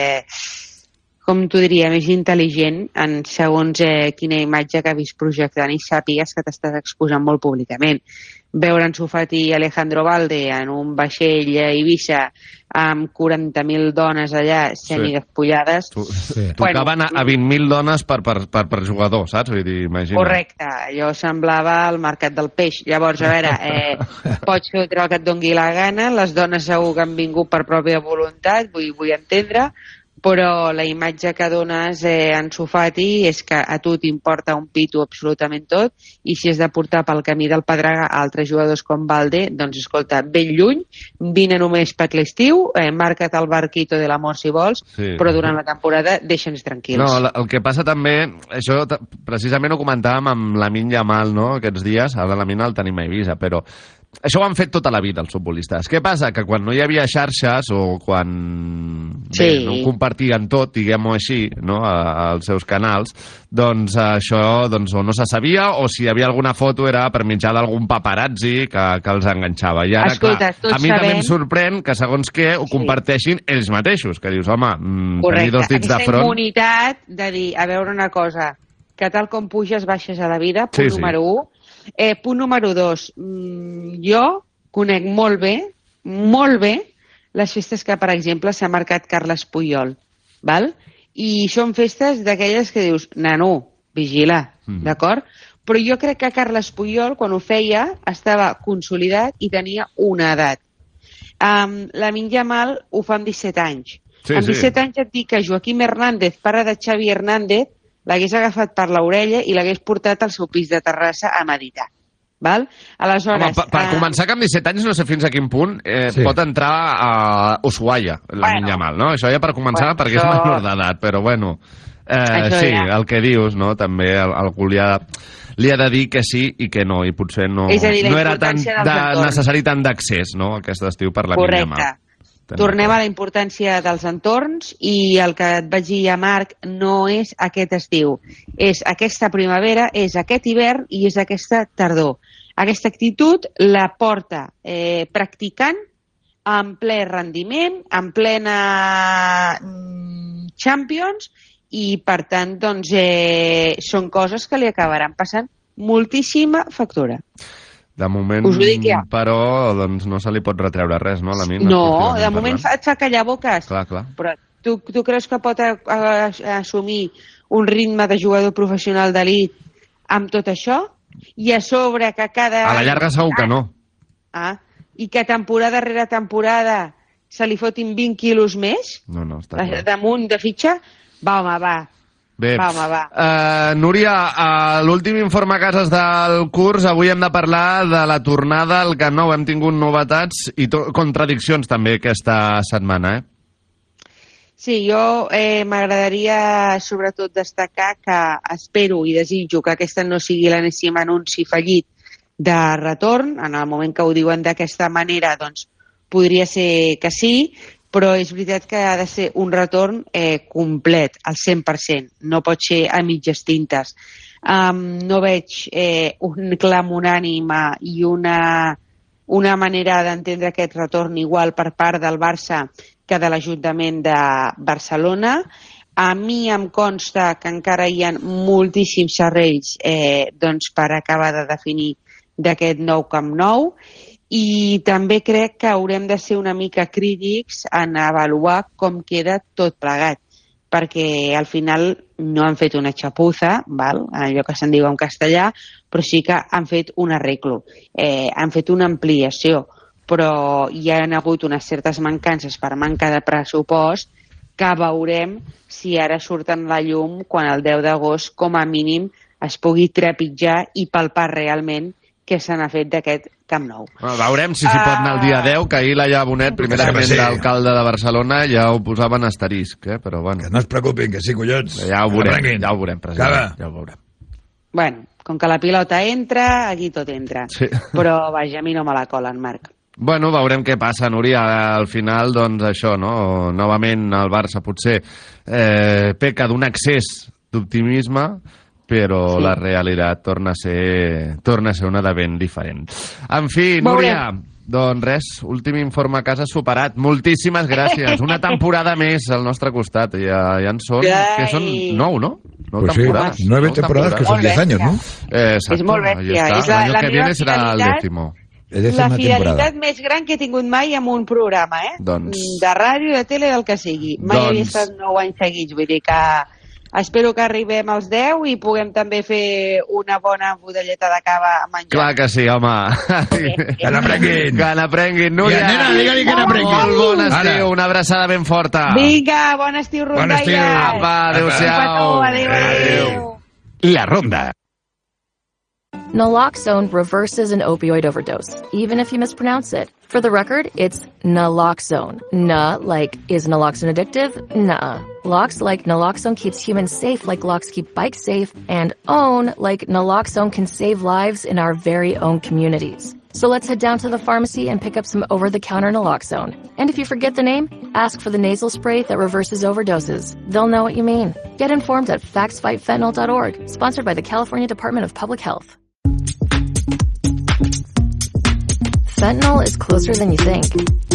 com t'ho diria, més intel·ligent en segons quina imatge que ha vist projectant i sàpigues que t'estàs exposant molt públicament. Veure Ansu Fati i Alejandro Balde en un vaixell a Eivissa amb 40.000 dones allà semidespullades... Tocaven a 20.000 dones per jugador, saps? Vull dir, imagina. Correcte, allò semblava el mercat del peix. Llavors, a veure, pots fotre el que et dongui la gana, les dones segur que han vingut per pròpia voluntat, vull entendre, però la imatge que dones Ansu Fati és que a tu t'importa un pito absolutament tot, i si has de portar pel camí del Pedregà a altres jugadors com Balde, doncs escolta, ben lluny, vine només per l'estiu, marca't el barquito de l'amor si vols, però durant la temporada deixa'ns tranquils. No, el que passa també, això precisament ho comentàvem amb Lamine Yamal, no?, aquests dies, ara Lamine el tenim a Eivissa, però això ho han fet tota la vida els futbolistes. Què passa? Que quan no hi havia xarxes o quan no compartien tot, diguem-ho així, no?, als seus canals, doncs això o no se sabia, o si hi havia alguna foto era per mitjà d'algun paparazzi que els enganxava. I ara, clar, a mi també em sorprèn que segons què ho comparteixin ells mateixos, que dius, home, tenir dos dits de front... Aquesta immunitat de dir, a veure una cosa, que tal com puges baixes a la vida, punt número 1. Punt número 2, jo conec molt bé les festes que, per exemple, s'ha marcat Carles Puyol, val? I són festes d'aquelles que dius, nano, vigila, d'acord? Però jo crec que Carles Puyol, quan ho feia, estava consolidat i tenia una edat. Lamine Yamal ho fa amb 17 anys. Amb 17 anys et dic que Joaquim Hernández, pare de Xavi Hernández, l'hagués agafat per l'orella i l'hagués portat al seu pis de Terrassa a meditar. Val? Aleshores... Home, per començar, que amb 17 anys no sé fins a quin punt pot entrar a Ushuaia, Lamine Yamal, no? Això ja per començar, perquè és menor d'edat, però bueno... sí, el que dius, no? També algú li ha de dir que sí i que no, i potser no era tan necessari tant d'accés, no?, aquest estiu per Lamine Yamal. Correcte. Tornem a la importància dels entorns, i el que et vaig dir a Marc no és aquest estiu, és aquesta primavera, és aquest hivern i és aquesta tardor. Aquesta actitud la porta practicant en ple rendiment, en plena Champions, i per tant doncs, són coses que li acabaran passant moltíssima factura. De moment, però, doncs no se li pot retreure res, no, a Lamine? No, de moment et fa callar boques. Clar. Però tu creus que pot assumir un ritme de jugador professional d'elit amb tot això? I a sobre que cada... A la llarga segur que no. I que temporada rere temporada se li fotin 20 quilos més? No, està clar. Damunt de fitxa? Va, home, va. Bé, Núria, l'últim informe a cases del curs, avui hem de parlar de la tornada al Camp Nou. Hem tingut novetats i contradiccions també aquesta setmana, Sí, jo m'agradaria sobretot destacar que espero i desitjo que aquesta no sigui l'enèsim anunci fallit de retorn. En el moment que ho diuen d'aquesta manera, doncs podria ser que sí, però és veritat que ha de ser un retorn complet, al 100%. No pot ser a mitges tintes. No veig un clam unànime i una manera d'entendre aquest retorn igual per part del Barça que de l'Ajuntament de Barcelona. A mi em consta que encara hi ha moltíssims serrells per acabar de definir d'aquest nou Camp Nou, i també crec que haurem de ser una mica crítics en avaluar com queda tot plegat, perquè al final no han fet una xapuza, allò que se'n diu en castellà, però sí que han fet un arreglo, han fet una ampliació, però hi ha hagut unes certes mancances per manca de pressupost que veurem si ara surten a la llum quan el 10 d'agost com a mínim es pugui trepitjar i palpar realment què se n'ha fet d'aquest Camp Nou. Veurem si s'hi pot anar el dia 10, que ahir la Bonet, primerament d'alcalde de Barcelona, ja ho posaven asterisc, però bueno. Que no es preocupin, que sí, collons. Ja ho veurem, president. Ja ho veurem. Bueno, com que la pilota entra, aquí tot entra. Sí. Però, vaja, a mi no me la colen, Marc. Bueno, veurem què passa, Núria. Al final, doncs, això, no? Novament el Barça potser peca d'un excés d'optimisme, però la realitat torna a ser una de ben diferent. En fi, Núria, doncs res, últim informe a casa superat. Moltíssimes gràcies. Una temporada més al nostre costat. Ja en són, que són 9, no? 9 temporadas. 9 temporadas, que son 10 años, ¿no? Exacto. És molt bèstia. L'any que viene serà el 10º. La fidelitat més gran que he tingut mai en un programa, de ràdio, de tele, del que sigui. Mai havia estat 9 anys seguits, vull dir que Espero que arribem als 10 i puguem també fer una bona budelleta de cava a menjar. Clar que sí, home. Que n'aprenguin. Que n'aprenguin. Núria, nena, digue-li que n'aprenguin. Molt bon estiu, una abraçada ben forta. Vinga, bon estiu, rondaires. Apa, adéu-siau. Adéu. La Ronda. Naloxone reverses an opioid overdose, even if you mispronounce it. For the record, it's naloxone. Na, like, is naloxone addictive? Nuh-uh. Lox, like naloxone keeps humans safe like locks keep bikes safe, and own, like naloxone can save lives in our very own communities. So let's head down to the pharmacy and pick up some over-the-counter naloxone. And if you forget the name, ask for the nasal spray that reverses overdoses. They'll know what you mean. Get informed at factsfightfentanyl.org, sponsored by the California Department of Public Health. Fentanyl is closer than you think.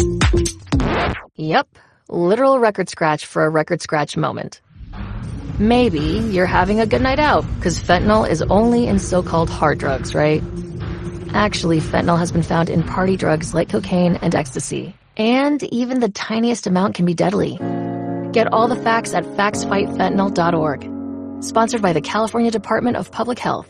Yep, literal record scratch for a record scratch moment. Maybe you're having a good night out, because fentanyl is only in so-called hard drugs, right? Actually, fentanyl has been found in party drugs like cocaine and ecstasy. And even the tiniest amount can be deadly. Get all the facts at factsfightfentanyl.org. Sponsored by the California Department of Public Health.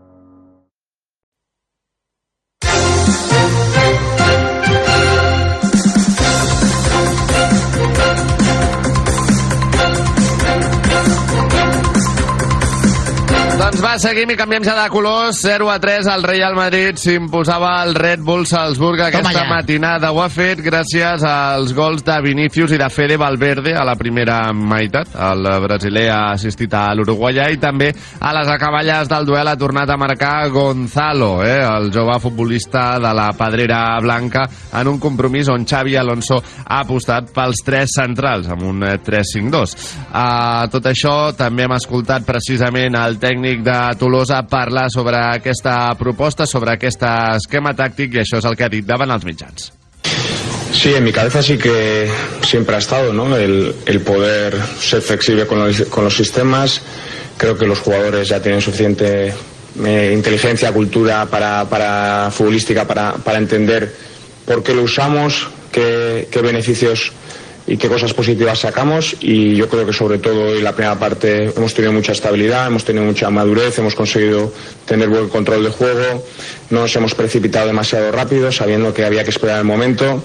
Doncs va, seguim i canviem ja de colors. 0-3, el Real Madrid s'imposava el Red Bull Salzburg aquesta matinada. Ho ha fet gràcies als gols de Vinícius i de Fede Valverde a la primera meitat. El brasiler ha assistit a l'uruguaià i també a les acaballes del duel ha tornat a marcar Gonzalo, el jove futbolista de la Pedrera Blanca, en un compromís on Xavi Alonso ha apostat pels tres centrals, amb un 3-5-2. Tot això també hem escoltat precisament el tècnic de Tolosa parlar sobre aquesta proposta, sobre aquest esquema tàctic, i això és el que ha dit davant els mitjans. Sí, en mi cabeza sí que siempre ha estado, ¿no? El poder ser flexible con los sistemas. Creo que los jugadores ya tienen suficiente inteligencia, cultura para futbolística para entender por qué lo usamos, qué beneficios y qué cosas positivas sacamos, y yo creo que sobre todo en la primera parte hemos tenido mucha estabilidad, hemos tenido mucha madurez, hemos conseguido tener buen control de juego, no nos hemos precipitado demasiado rápido sabiendo que había que esperar el momento,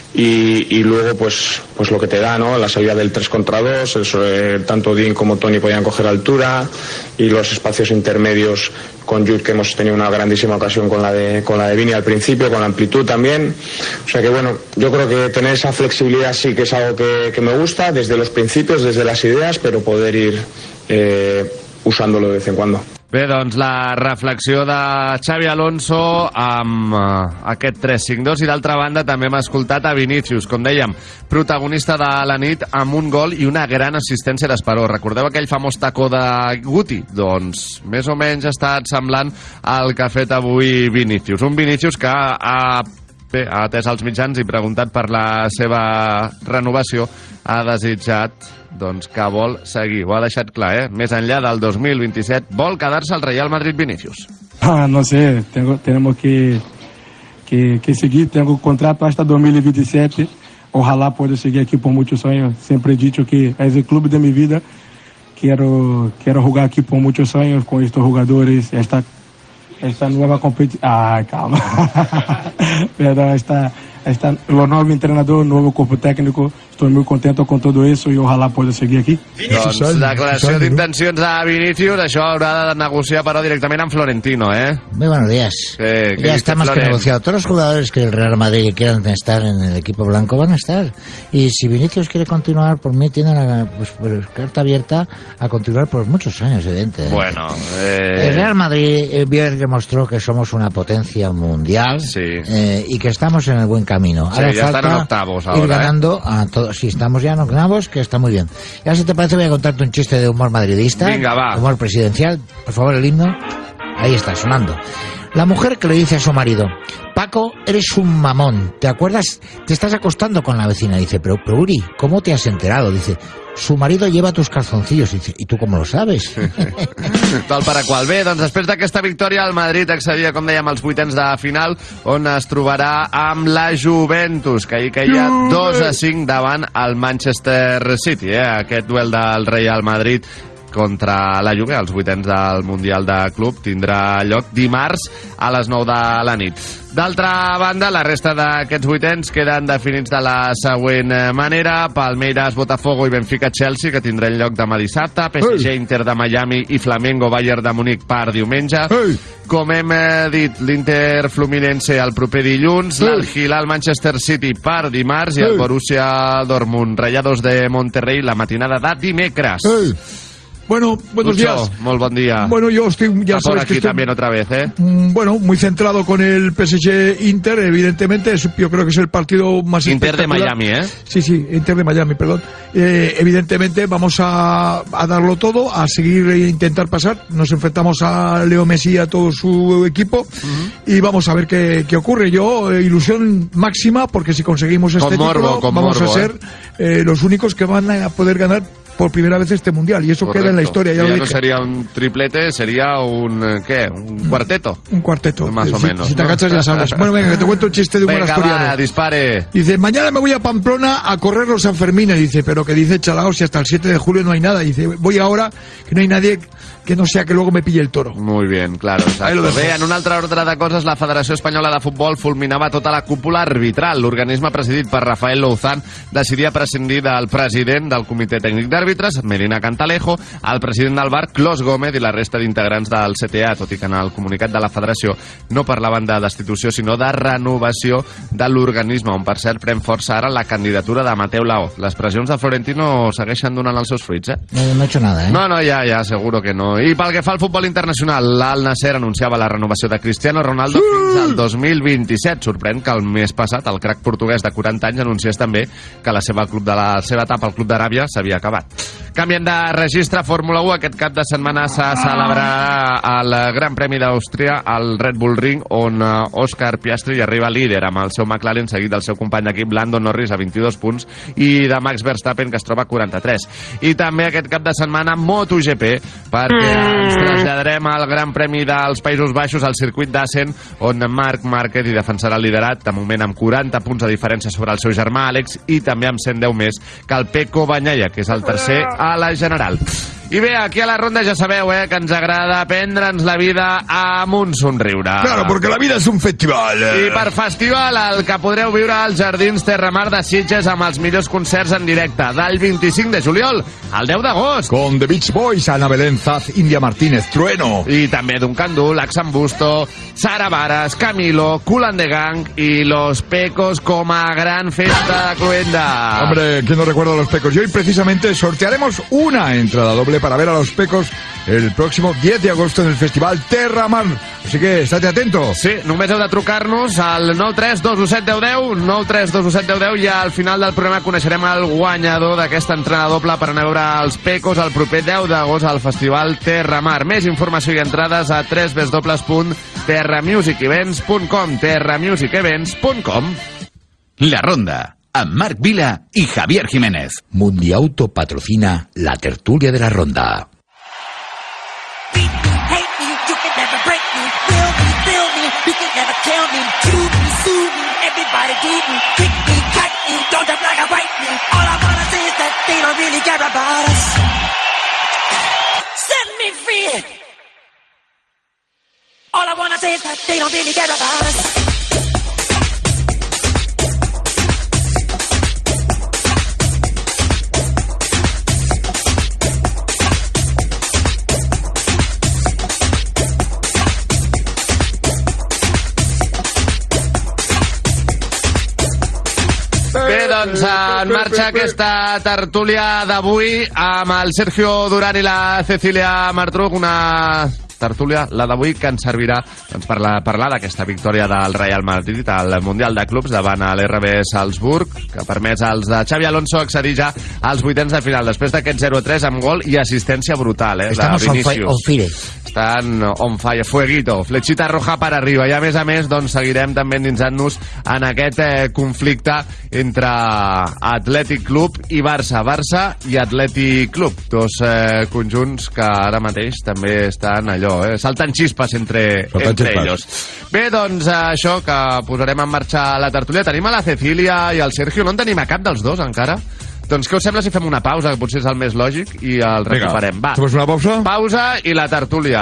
y luego pues lo que te da, ¿no? La salida del 3 contra 2, tanto Dean como Toni podían coger altura, y los espacios intermedios con Jude, que hemos tenido una grandísima ocasión con la de Vini al principio, con la amplitud también. O sea que bueno, yo creo que tener esa flexibilidad sí que es algo que me gusta desde los principios, desde las ideas, pero poder ir usándolo de vez en cuando. Bé, doncs la reflexió de Xavi Alonso amb aquest 3-5-2, i d'altra banda també hem escoltat a Vinícius, com dèiem, protagonista de la nit amb un gol i una gran assistència d'Esperó. Recordeu aquell famós tacó de Guti? Doncs més o menys ha estat semblant al que ha fet avui Vinícius. Un Vinícius que ha atès els mitjans i preguntat per la seva renovació, ha desitjat que vol seguir. Ho ha deixat clar, Més enllà del 2027 vol quedar-se al Real Madrid Vinícius. No sé, tenemos que seguir. Tengo contrato hasta 2027. Ojalá pueda seguir aquí por muchos años. Siempre he dicho que es el club de mi vida. Quiero jugar aquí por muchos años con estos jugadores. Esta nueva competición. Calma. Perdón, lo nuevo entrenador, nuevo cuerpo técnico. Estoy muy contento con todo eso y ojalá pueda seguir aquí. Doncs declaració d'intencions de Vinícius, això haurà de negociar però directament amb Florentino, Muy buenos días. Ya está más que negociado. Todos los jugadores que el Real Madrid quieran estar en el equipo blanco van a estar. Y si Vinícius quiere continuar, por mí tiene una carta abierta a continuar por muchos años, evidente. Bueno, el Real Madrid bien demostró que somos una potencia mundial, y que estamos en el buen camino. Sí, ahora ya falta están en octavos ahora, ir ganando a todos. Si estamos ya en octavos, que está muy bien. Y ahora, si te parece, voy a contarte un chiste de humor madridista. Venga, va. Humor presidencial. Por favor, el himno. Ahí está, sonando. La mujer que le dice a su marido: Paco, eres un mamón. ¿Te acuerdas? Te estás acostando con la vecina. Dice, pero Uri, ¿cómo te has enterado? Dice, su marido lleva tus calzoncillos. Dice, ¿y tú cómo lo sabes? Tal per a qual. Bé, doncs després d'aquesta victòria, el Madrid accedia, com dèiem, als vuitens de final, on es trobarà amb la Juventus, que ahir caia 2-5 davant el Manchester City. Aquest duel del Real Madrid contra la Juve, els vuitens del Mundial de Club. Tindrà lloc dimarts a les 9 de la nit. D'altra banda, la resta d'aquests vuitens queden definits de la següent manera: Palmeiras, Botafogo i Benfica, Chelsea, que tindran lloc demà dissabte, PSG, Inter de Miami i Flamengo, Bayern de Munic per diumenge. Com hem dit, l'Inter Fluminense el proper dilluns, l'Al-Hilal Manchester City per dimarts i el Borussia Dortmund Rayados de Monterrey la matinada de dimecres. Bueno, buenos días. Muy buen día. Bueno, yo estoy, ya sabes aquí que estoy, también otra vez, bueno, muy centrado con el PSG Inter, evidentemente, yo creo que es el partido más Inter de espectacular. Miami, Sí, Inter de Miami, perdón. Evidentemente vamos a darlo todo, a seguir e intentar pasar. Nos enfrentamos a Leo Messi y a todo su equipo y vamos a ver qué ocurre. Yo, ilusión máxima, porque si conseguimos este título, vamos a ser los únicos que van a poder ganar por primera vez este mundial, y eso Correcto. queda en la historia. Ya no sería un triplete, sería un cuarteto. Un cuarteto. Más o menos. Si te agachas ya sabes. Bueno, venga, que te cuento un chiste de un buen asturiano. Va, dispare. Dice, mañana me voy a Pamplona a correr los Sanfermines. Dice, pero que dice, chalao, si hasta el 7 de julio no hay nada. Dice, voy ahora, que no hay nadie que no sea que luego me pille el toro. Muy bien, claro. Bé, en un altre ordre de coses, la Federació Espanyola de Futbol fulminava tota la cúpula arbitral. L'organisme presidit per Rafael Louzán decidia prescindir del president del Comitè Tècnic d'Àrbitres, Medina Cantalejo, el president del VAR, Clos Gómez, i la resta d'integrants del CTA, tot i que en el comunicat de la Federació no parlaven de destitució, sinó de renovació de l'organisme, on per cert pren força ara la candidatura de Mateu Laó. Les pressions de Florentino segueixen donant els seus fruits, No he hecho nada, No, ja, seguro que no. I pel que fa al futbol internacional, l'Al Nasser anunciava la renovació de Cristiano Ronaldo fins al 2027. Sorprèn que el mes passat el crac portuguès de 40 anys anunciés també que la seva etapa al Club d'Aràbia s'havia acabat. Canviem de registre, Fórmula 1. Aquest cap de setmana se celebrarà el Gran Premi d'Àustria al Red Bull Ring, on Oscar Piastri arriba líder amb el seu McLaren, seguit del seu company d'equip Lando Norris a 22 punts i de Max Verstappen, que es troba a 43. I també aquest cap de setmana MotoGP, perquè ens traslladarem al Gran Premi dels Països Baixos, al circuit d'Assen, on Marc Márquez hi defensarà el liderat, de moment amb 40 punts de diferència sobre el seu germà Àlex, i també amb 110 més que el Pecco Bagnaia, que és el tercer a la general. I bé, aquí a la ronda ja sabeu que ens agrada prendre'ns la vida amb un somriure. Claro, porque la vida es un festival. I per festival, el que podreu viure als Jardins Terramar de Sitges amb els millors concerts en directe, del 25 de juliol al 10 d'agost. Con The Beach Boys, Ana Belén Zaz, India Martínez, Trueno. I també Duncan Du, Laxan Busto, Sara Varas, Camilo, Kool and the Gang i Los Pecos com a gran festa de cluenda. Hombre, ¿quién no recuerda a Los Pecos? Y hoy precisamente sortearemos una entrada doble para ver a Los Pecos el próximo 10 de agosto en el Festival Terramar. Así que estate atento. Sí, només heu de trucar-nos al 932171010, 932171010, i al final del programa coneixerem el guanyador d'aquesta entrada doble per anar a veure els Pecos el proper 10 d'agost al Festival Terramar. Més informació i entrades a www.terramusicevents.com, terramusicevents.com. La Ronda, amb Marc Vila y Javier Jiménez. Mundiauto patrocina la tertulia de la Ronda. All I wanna say is that they don't really care about us. Bé, doncs en marxa aquesta tertúlia d'avui amb el Sergio Duran i la Cecília Martruch, una tertúlia, la d'avui, que ens servirà doncs, per parlar d'aquesta victòria del Real Madrid al Mundial de Clubs davant l'RB Salzburg, que ha permès als de Xavi Alonso accedir ja als vuitens de final, després d'aquest 0-3 amb gol i assistència brutal, Estamos de Vinicius. on fire. Estan on fire, fueguito, flechita roja per arriba. I a més, doncs, seguirem també endinsant-nos en aquest conflicte entre Atlètic Club i Barça. Barça i Atlètic Club, dos conjunts que ara mateix també estan allò, salten xispes entre ells. Bé, doncs això, que posarem en marxa la tertúlia. Tenim a la Cecília i al Sergio, no en tenim a cap dels dos encara? Doncs què us sembla si fem una pausa, que potser és el més lògic, i el recuperem? Va. ¿Hacemos una pausa? Pausa i la tertúlia.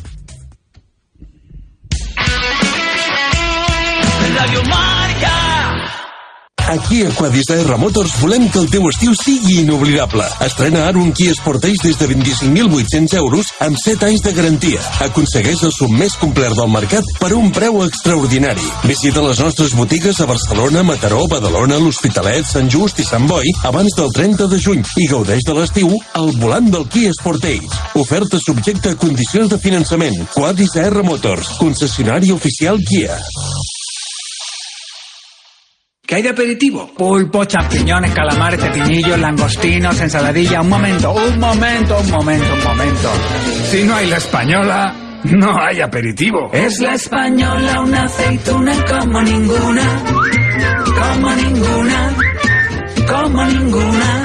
Radio Marca. Aquí a Quadis Air Motors volem que el teu estiu sigui inoblidable. Estrena ara un Kia Sportage des de 25.800 euros amb 7 anys de garantia. Aconsegueix el SUV més complet del mercat per un preu extraordinari. Visita les nostres botigues a Barcelona, Mataró, Badalona, l'Hospitalet, Sant Just i Sant Boi abans del 30 de juny i gaudeix de l'estiu al volant del Kia Sportage. Oferta subjecta a condicions de finançament. Quadis Air Motors, concessionari oficial Kia. ¿Qué hay de aperitivo? Pulpo, champiñones, calamares, pepinillos, langostinos, ensaladilla. Un momento. Si no hay la española, no hay aperitivo. Es la española, una aceituna como ninguna. Como ninguna. Como ninguna.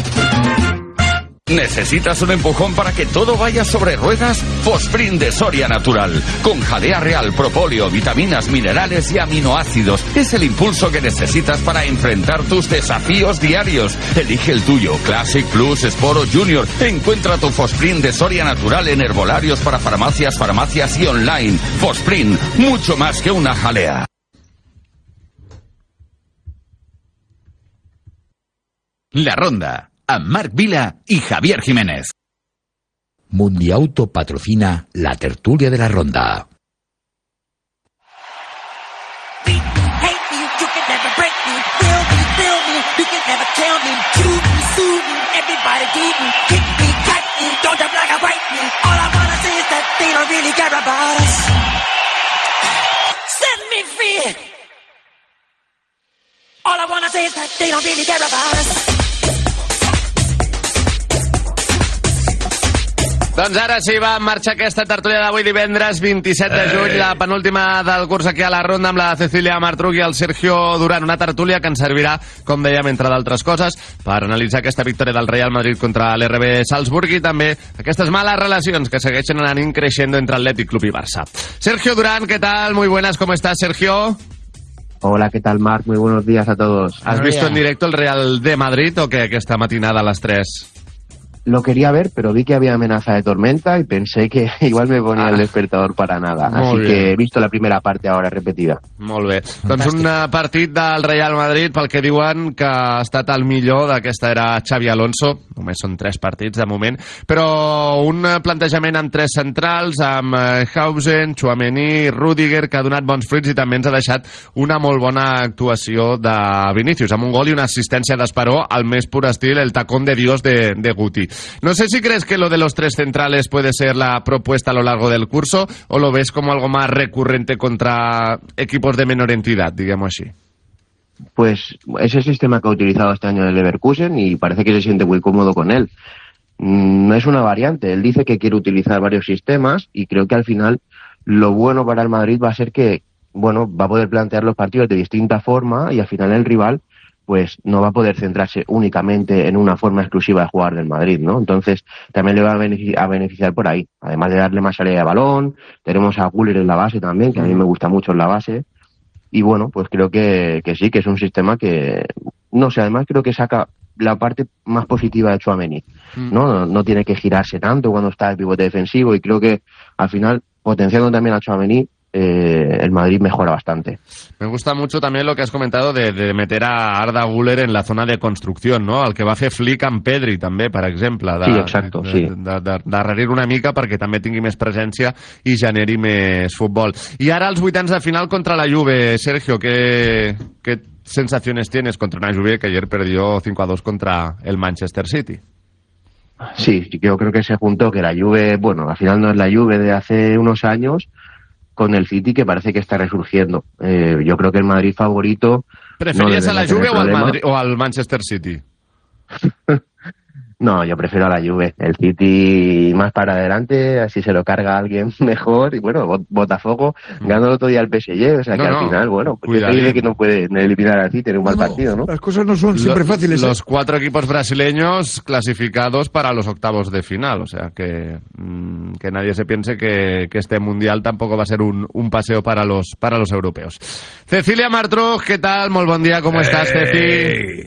¿Necesitas un empujón para que todo vaya sobre ruedas? Fosprint de Soria Natural. Con jalea real, propóleo, vitaminas, minerales y aminoácidos. Es el impulso que necesitas para enfrentar tus desafíos diarios. Elige el tuyo. Classic, Plus, Sport o Junior. Encuentra tu Fosprint de Soria Natural en herbolarios para farmacias y online. Fosprint, mucho más que una jalea. La Ronda, amb Marc Vila y Javier Jiménez. Mundiauto patrocina la tertulia de la Ronda. Doncs ara sí, va en marxa aquesta tertúlia d'avui divendres 27 de juny, la penúltima del curs aquí a la Ronda amb la Cecília Martruch i el Sergio Durán. Una tertúlia que ens servirà, com dèiem, entre d'altres coses, per analitzar aquesta victòria del Real Madrid contra l'RB Salzburg i també aquestes males relacions que segueixen anant creixent entre Atlètic Club i Barça. Sergio Durán, ¿qué tal? Muy buenas, ¿cómo estás, Sergio? Hola, ¿qué tal, Marc? Muy buenos días a todos. ¿Has visto en directo el Real de Madrid o qué, esta matinada a las 3? Lo quería ver, pero vi que había amenaza de tormenta y pensé que igual me ponía el despertador para nada. Así que he visto la primera parte ahora repetida. Molt bé. Doncs un partit del Real Madrid pel que diuen que ha estat el millor d'aquesta era Xavi Alonso. Només són 3 partits de moment, però un plantejament amb 3 centrals, amb Hausen, Tchouaméni, Rüdiger, que ha donat bons fruits i també ens ha deixat una molt bona actuació de Vinícius, amb un gol i una assistència d'Esperó al més pur estil, el tacón de Dios de Guti. No sé si crees que lo de los 3 centrales puede ser la propuesta a lo largo del curso o lo ves como algo más recurrente contra equipos de menor entidad, digamos así. Pues es el sistema que ha utilizado este año el Leverkusen y parece que se siente muy cómodo con él. No es una variante, él dice que quiere utilizar varios sistemas y creo que al final lo bueno para el Madrid va a ser que, bueno, va a poder plantear los partidos de distinta forma y al final el rival pues no va a poder centrarse únicamente en una forma exclusiva de jugar del Madrid, ¿no? Entonces también le va a beneficiar por ahí, además de darle más salida de balón. Tenemos a Güler en la base también, que a mí me gusta mucho en la base, y bueno, pues creo que sí, que es un sistema que, no sé, además creo que saca la parte más positiva de Tchouaméni, ¿no? No tiene que girarse tanto cuando está el pivote defensivo y creo que al final, potenciando también a Tchouaméni, el Madrid mejora bastante. Me gusta mucho también lo que has comentado de meter a Arda Güler en la zona de construcción, no? El que va fer Flick amb Pedri, també, per exemple. Sí, exacto, sí. D'arrerir una mica perquè també tingui més presència i generi més futbol. I ara els vuitens de final contra la Juve. Sergio, ¿qué sensaciones tienes contra una Juve que ayer perdió 5-2 contra el Manchester City? Sí, yo creo que se juntó que la Juve, bueno, al final no es la Juve de hace unos años, con el City, que parece que está resurgiendo. Yo creo que el Madrid favorito... ¿Preferías a la Juve o al Manchester City? No, yo prefiero a la Juve. El City más para adelante, así se lo carga a alguien mejor. Y bueno, Botafogo ganó el otro día al PSG, o sea que al final, bueno, pues dice que no puede eliminar al City en un mal partido, ¿no? Las cosas no son siempre fáciles. Los 4 equipos brasileños clasificados para los octavos de final, o sea que nadie se piense que este mundial tampoco va a ser un paseo para los europeos. Cecília Martruch, ¿qué tal? Molt bon dia, ¿cómo estás, Ceci?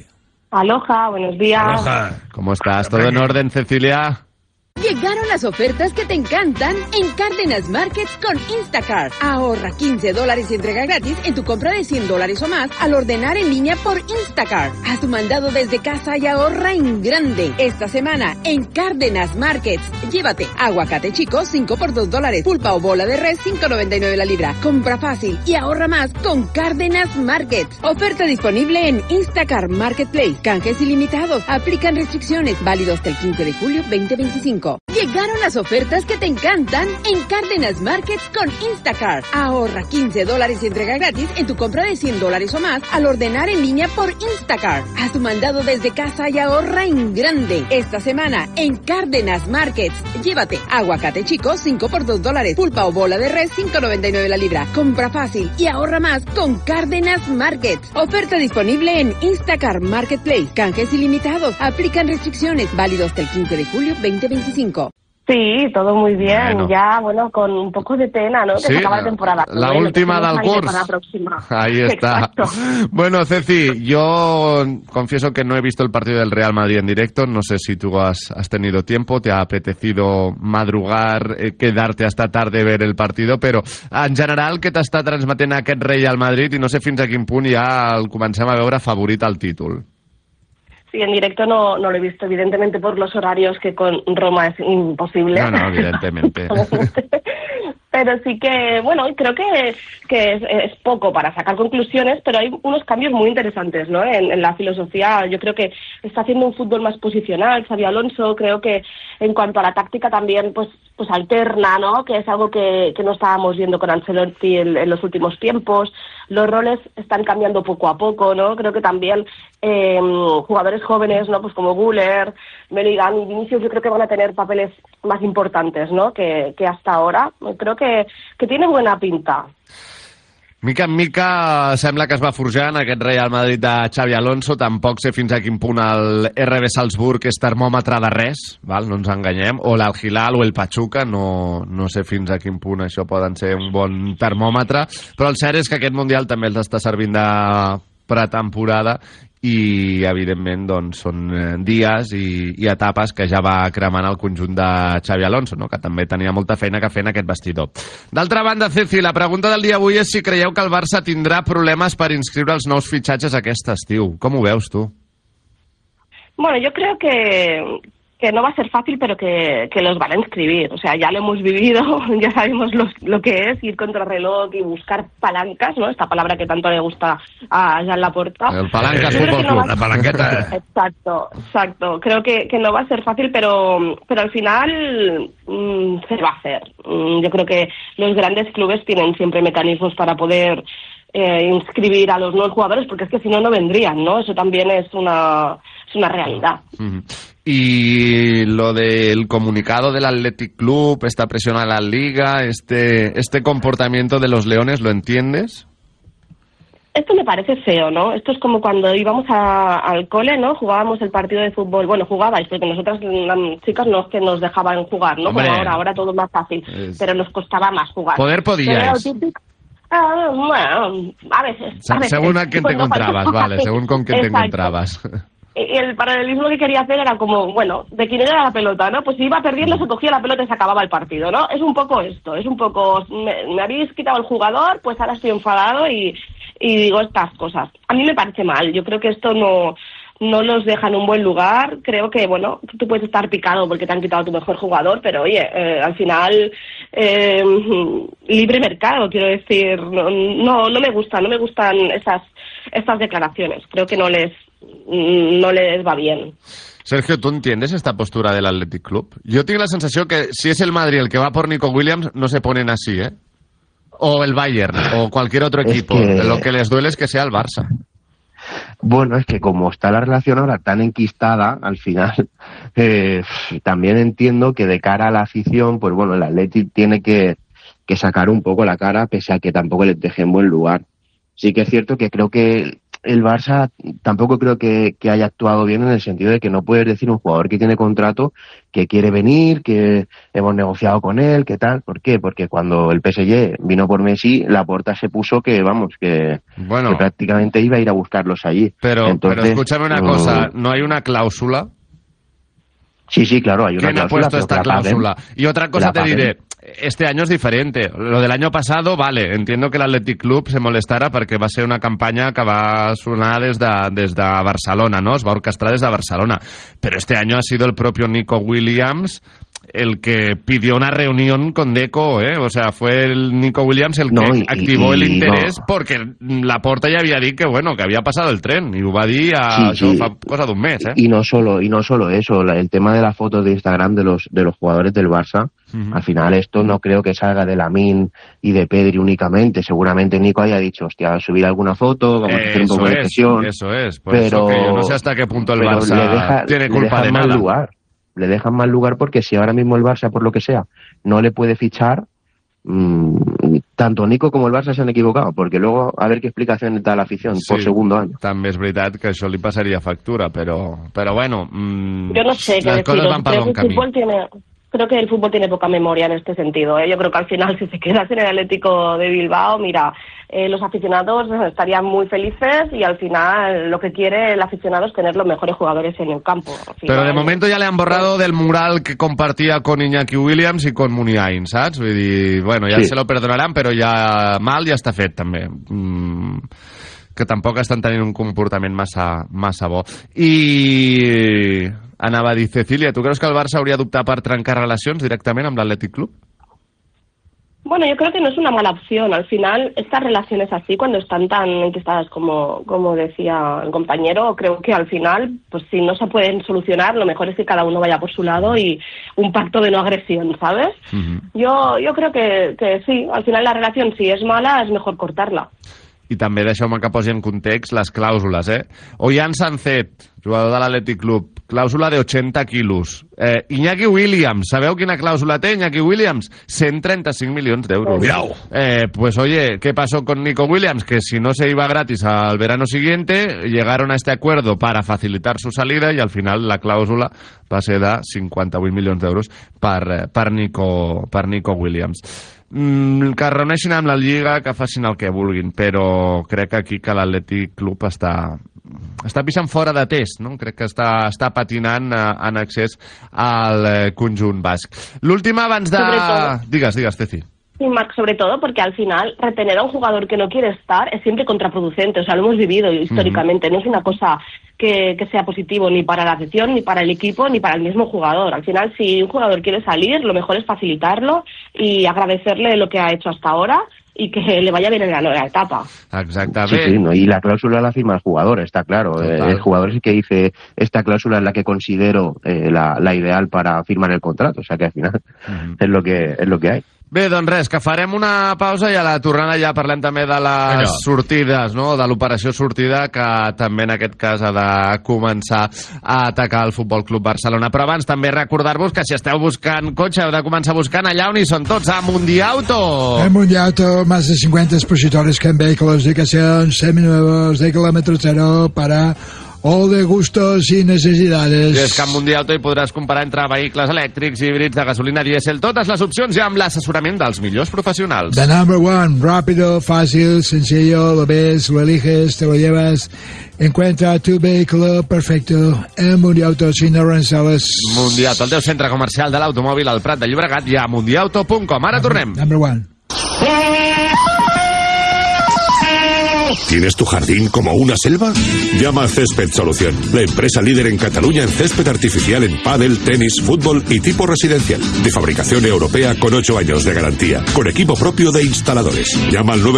Aloha, buenos días. Aloha. ¿Cómo estás? ¿Todo en orden, Cecilia? Llegaron las ofertas que te encantan en Cárdenas Markets con Instacart. Ahorra $15 y entrega gratis en tu compra de $100 o más al ordenar en línea por Instacart. Haz tu mandado desde casa y ahorra en grande. Esta semana en Cárdenas Markets. Llévate aguacate chico 5 por $2. Pulpa o bola de res 5.99 la libra. Compra fácil y ahorra más con Cárdenas Markets. Oferta disponible en Instacart Marketplace. Canjes ilimitados. Aplican restricciones. Válido hasta el 15 de julio 2025. Llegaron las ofertas que te encantan en Cárdenas Markets con Instacart. Ahorra $15 y entrega gratis en tu compra de $100 o más al ordenar en línea por Instacart. Haz tu mandado desde casa y ahorra en grande. Esta semana en Cárdenas Markets. Llévate aguacate chico 5 por $2. Pulpa o bola de res 5.99 la libra. Compra fácil y ahorra más con Cárdenas Markets. Oferta disponible en Instacart Marketplace. Canjes ilimitados. Aplican restricciones. Válido hasta el 15 de julio 2025. Sí, todo muy bien. Ya, bueno, con un poco de pena, ¿no? Que Sí, se acaba la temporada. la Bueno, última del aire curs. para la próxima. Ahí está. Exacto. Bueno, Ceci, yo confieso que no he visto el partido del Real Madrid en directo. No sé si tú has tenido tiempo, te ha apetecido madrugar, quedarte hasta tarde ver el partido, però en general, què t'està transmetent aquest Real Madrid? I no sé fins a quin punt ja el comencem a veure favorit al títol. Sí, en directo no lo he visto, evidentemente por los horarios, que con Roma es imposible. No, evidentemente. Pero sí que, bueno, creo que es poco para sacar conclusiones, pero hay unos cambios muy interesantes, ¿no? En la filosofía. Yo creo que está haciendo un fútbol más posicional Xabi Alonso. Creo que en cuanto a la táctica también pues alterna, ¿no? Que es algo que no estábamos viendo con Ancelotti en los últimos tiempos. Los roles están cambiando poco a poco, ¿no? Creo que también jugadores jóvenes, ¿no? Pues como Güler, Bellingham y Vinicius, yo creo que van a tener papeles más importantes, ¿no? Que hasta ahora. Creo que tiene buena pinta. Mica en mica sembla que es va forjant aquest Real Madrid de Xabi Alonso. Tampoc sé fins a quin punt el RB Salzburg és termòmetre de res, val? No ens enganyem, o l'Al Hilal o el Pachuca, no sé fins a quin punt això poden ser un bon termòmetre, però el cert és que aquest Mundial també els està servint de pretemporada i evidentment doncs, són dies i etapes que ja va cremant el conjunt de Xabi Alonso, no? Que també tenia molta feina que fer en aquest vestidor. D'altra banda, Ceci, la pregunta del dia avui és si creieu que el Barça tindrà problemes per inscriure els nous fitxatges aquest estiu. Com ho veus, tu? Bueno, yo creo que no va a ser fácil, pero que los van a inscribir. O sea, ya lo hemos vivido, ya sabemos lo que es ir contra el reloj y buscar palancas, ¿no? Esta palabra que tanto le gusta a Joan Laporta. El palancas Fútbol Club, la palanqueta. Exacto. Creo que no va a ser fácil, pero al final se va a hacer. Yo creo que los grandes clubes tienen siempre mecanismos para poder inscribir a los nuevos jugadores, porque es que si no, no vendrían, ¿no? Eso también es una realidad. Y lo del comunicado del Athletic Club, esta presión a la Liga, este comportamiento de los Leones, ¿lo entiendes? Esto me parece feo, ¿no? Esto es como cuando íbamos al cole, ¿no? Jugábamos el partido de fútbol. Bueno, jugabais, porque nosotras, las chicas, no es que nos dejaban jugar, ¿no? Hombre, como ahora todo es más fácil, pero nos costaba más jugar. Poder podíais. Bueno, a veces. Según a quién te encontrabas, vale, según con quién te encontrabas. Y el paralelismo que quería hacer era como, bueno, de quién era la pelota, ¿no? Pues si iba perdiendo se cogía la pelota y se acababa el partido, ¿no? Es un poco esto, es un poco, me habéis quitado el jugador, pues ahora estoy enfadado y digo estas cosas. A mí me parece mal, yo creo que esto no los deja en un buen lugar. Creo que, bueno, tú puedes estar picado porque te han quitado tu mejor jugador, pero oye, al final libre mercado, quiero decir, no me gustan estas declaraciones. Creo que no les va bien. Sergio, ¿tú entiendes esta postura del Athletic Club? Yo tengo la sensación que si es el Madrid el que va por Nico Williams, no se ponen así, ¿eh? O el Bayern, o cualquier otro equipo. Lo que les duele es que sea el Barça. Bueno, es que como está la relación ahora tan enquistada, al final también entiendo que de cara a la afición, pues bueno, el Athletic tiene que sacar un poco la cara, pese a que tampoco les deje en buen lugar. Sí que es cierto que creo que el Barça tampoco creo que haya actuado bien en el sentido de que no puedes decir un jugador que tiene contrato que quiere venir, que hemos negociado con él, que tal. ¿Por qué? Porque cuando el PSG vino por Messi, Laporta se puso que prácticamente iba a ir a buscarlos allí. Pero escúchame una cosa, ¿no hay una cláusula? Sí, claro, hay una cláusula. ¿Quién ha puesto esta cláusula? Y otra cosa te diré, este año és diferente. Lo del año pasado, vale, entiendo que l'Athletic Club se molestara perquè va ser una campanya que va sonar des de Barcelona, ¿no? Es va orquestar des de Barcelona. Pero este año ha sido el propio Nico Williams el que pidió una reunión con Deco, ¿eh? O sea, fue el Nico Williams el que activó el interés porque Laporta ya había dit que, bueno, que había pasado el tren y ho va dir fa cosa d'un mes, ¿eh? Y no solo eso, el tema de las fotos de Instagram de los jugadores del Barça. Al final esto no creo que salga de Lamine y de Pedri únicamente. Seguramente Nico haya dicho, hostia, subir alguna foto, vamos a hacer un poco de presión. Eso es. Por eso que yo no sé hasta qué punto el Barça tiene culpa de nada. Le dejan mal lugar porque si ahora mismo el Barça, por lo que sea, no le puede fichar, tanto Nico como el Barça se han equivocado, porque luego a ver qué explicación da la afición por segundo año. També és veritat que això li passaria factura, però bueno, yo no sé, las cosas van para un camí. Creo que el fútbol tiene poca memoria en este sentido, ¿eh? Yo creo que al final, si se quedas en el Atlético de Bilbao, mira, los aficionados estarían muy felices y al final lo que quiere el aficionado es tener los mejores jugadores en el campo. Pero de momento ya le han borrado del mural que compartía con Iñaki Williams y con Muniain, ¿sabes? Vull dir, bueno, ya se lo perdonarán, pero ya mal ja està fet, també. Que tampoc estan tenint un comportament massa bo. I anava a dir, Cecília, tu creus que el Barça hauria d'optar per trencar relacions directament amb l'Athletic Club? Bueno, yo creo que no es una mala opción. Al final, estas relaciones así, cuando están tan enquistadas como decía el compañero, creo que al final, pues si no se pueden solucionar, lo mejor es que cada uno vaya por su lado y un pacto de no agresión, ¿sabes? Yo creo que sí, al final la relación, si es mala, es mejor cortarla. I també deixeu-me que posi en context les clàusules, eh? Ollán Sancet, jugador de l'Athletic Club, clàusula de 80 quilos. Iñaki Williams, ¿sabeu quina clàusula té Iñaki Williams? 135 milions d'euros. Pues oye, ¿qué pasó con Nico Williams? Que si no se iba gratis al verano siguiente, llegaron a este acuerdo para facilitar su salida y al final la clàusula va ser de 58 milions d'euros per Nico Williams. Que es reuneixin amb la Lliga, que facin el que vulguin, però crec aquí que l'Athletic Club està pixant fora de test, no? Crec que està patinant en excés al conjunt basc. L'última abans de... Digues, Ceci. Sí, Marc, sobre todo porque al final retener a un jugador que no quiere estar es siempre contraproducente, o sea, lo hemos vivido históricamente, no es una cosa que sea positivo ni para la afición, ni para el equipo, ni para el mismo jugador. Al final, si un jugador quiere salir, lo mejor es facilitarlo y agradecerle lo que ha hecho hasta ahora y que le vaya bien en la nueva etapa. Exactamente. Sí, ¿no? Y la cláusula la firma el jugador, está claro. El jugador es el que dice, esta cláusula es la que considero la ideal para firmar el contrato, o sea que al final es lo que hay. Bé, doncs res, que farem una pausa i a la tornada ja parlem també de les sortides, no? De l'operació sortida, que també en aquest cas ha de començar a atacar el Futbol Club Barcelona. Però abans també recordar-vos que si esteu buscant cotxe heu de començar buscant allà on hi són tots, a Mundiauto. En Mundiauto, más de 50 expositores con vehículos de ocasión seminuevos de kilómetro cero para... o de gustos y necesidades. I és que en Mundiauto hi podràs comparar entre vehicles elèctrics, híbrids, de gasolina, dièsel, totes les opcions i amb l'assessorament dels millors professionals. The number one, rápido, fácil, sencillo, lo ves, lo eliges, te lo llevas. Encuentra tu vehículo perfecto en Mundiauto sin aranceles. Mundiauto, el teu centre comercial de l'automòbil al Prat de Llobregat i a mundiauto.com. Ara tornem. Number one. ¿Tienes tu jardín como una selva? Llama a Césped Solución, la empresa líder en Cataluña en césped artificial en pádel, tenis, fútbol y tipo residencial. De fabricación europea con 8 años de garantía. Con equipo propio de instaladores. Llama al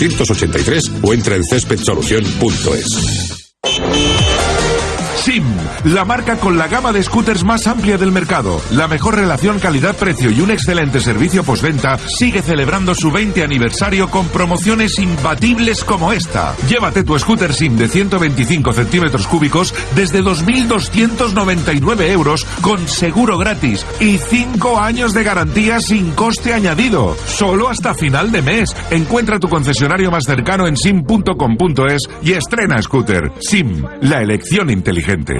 902-481-483 o entra en céspedsolución.es. SIM la marca con la gama de scooters más amplia del mercado. La mejor relación calidad-precio y un excelente servicio postventa sigue celebrando su 20 aniversario con promociones imbatibles como esta. Llévate tu scooter SIM de 125 centímetros cúbicos desde 2.299 euros con seguro gratis y 5 años de garantía sin coste añadido. Solo hasta final de mes. Encuentra tu concesionario más cercano en sim.com.es y estrena scooter. SIM, la elección inteligente.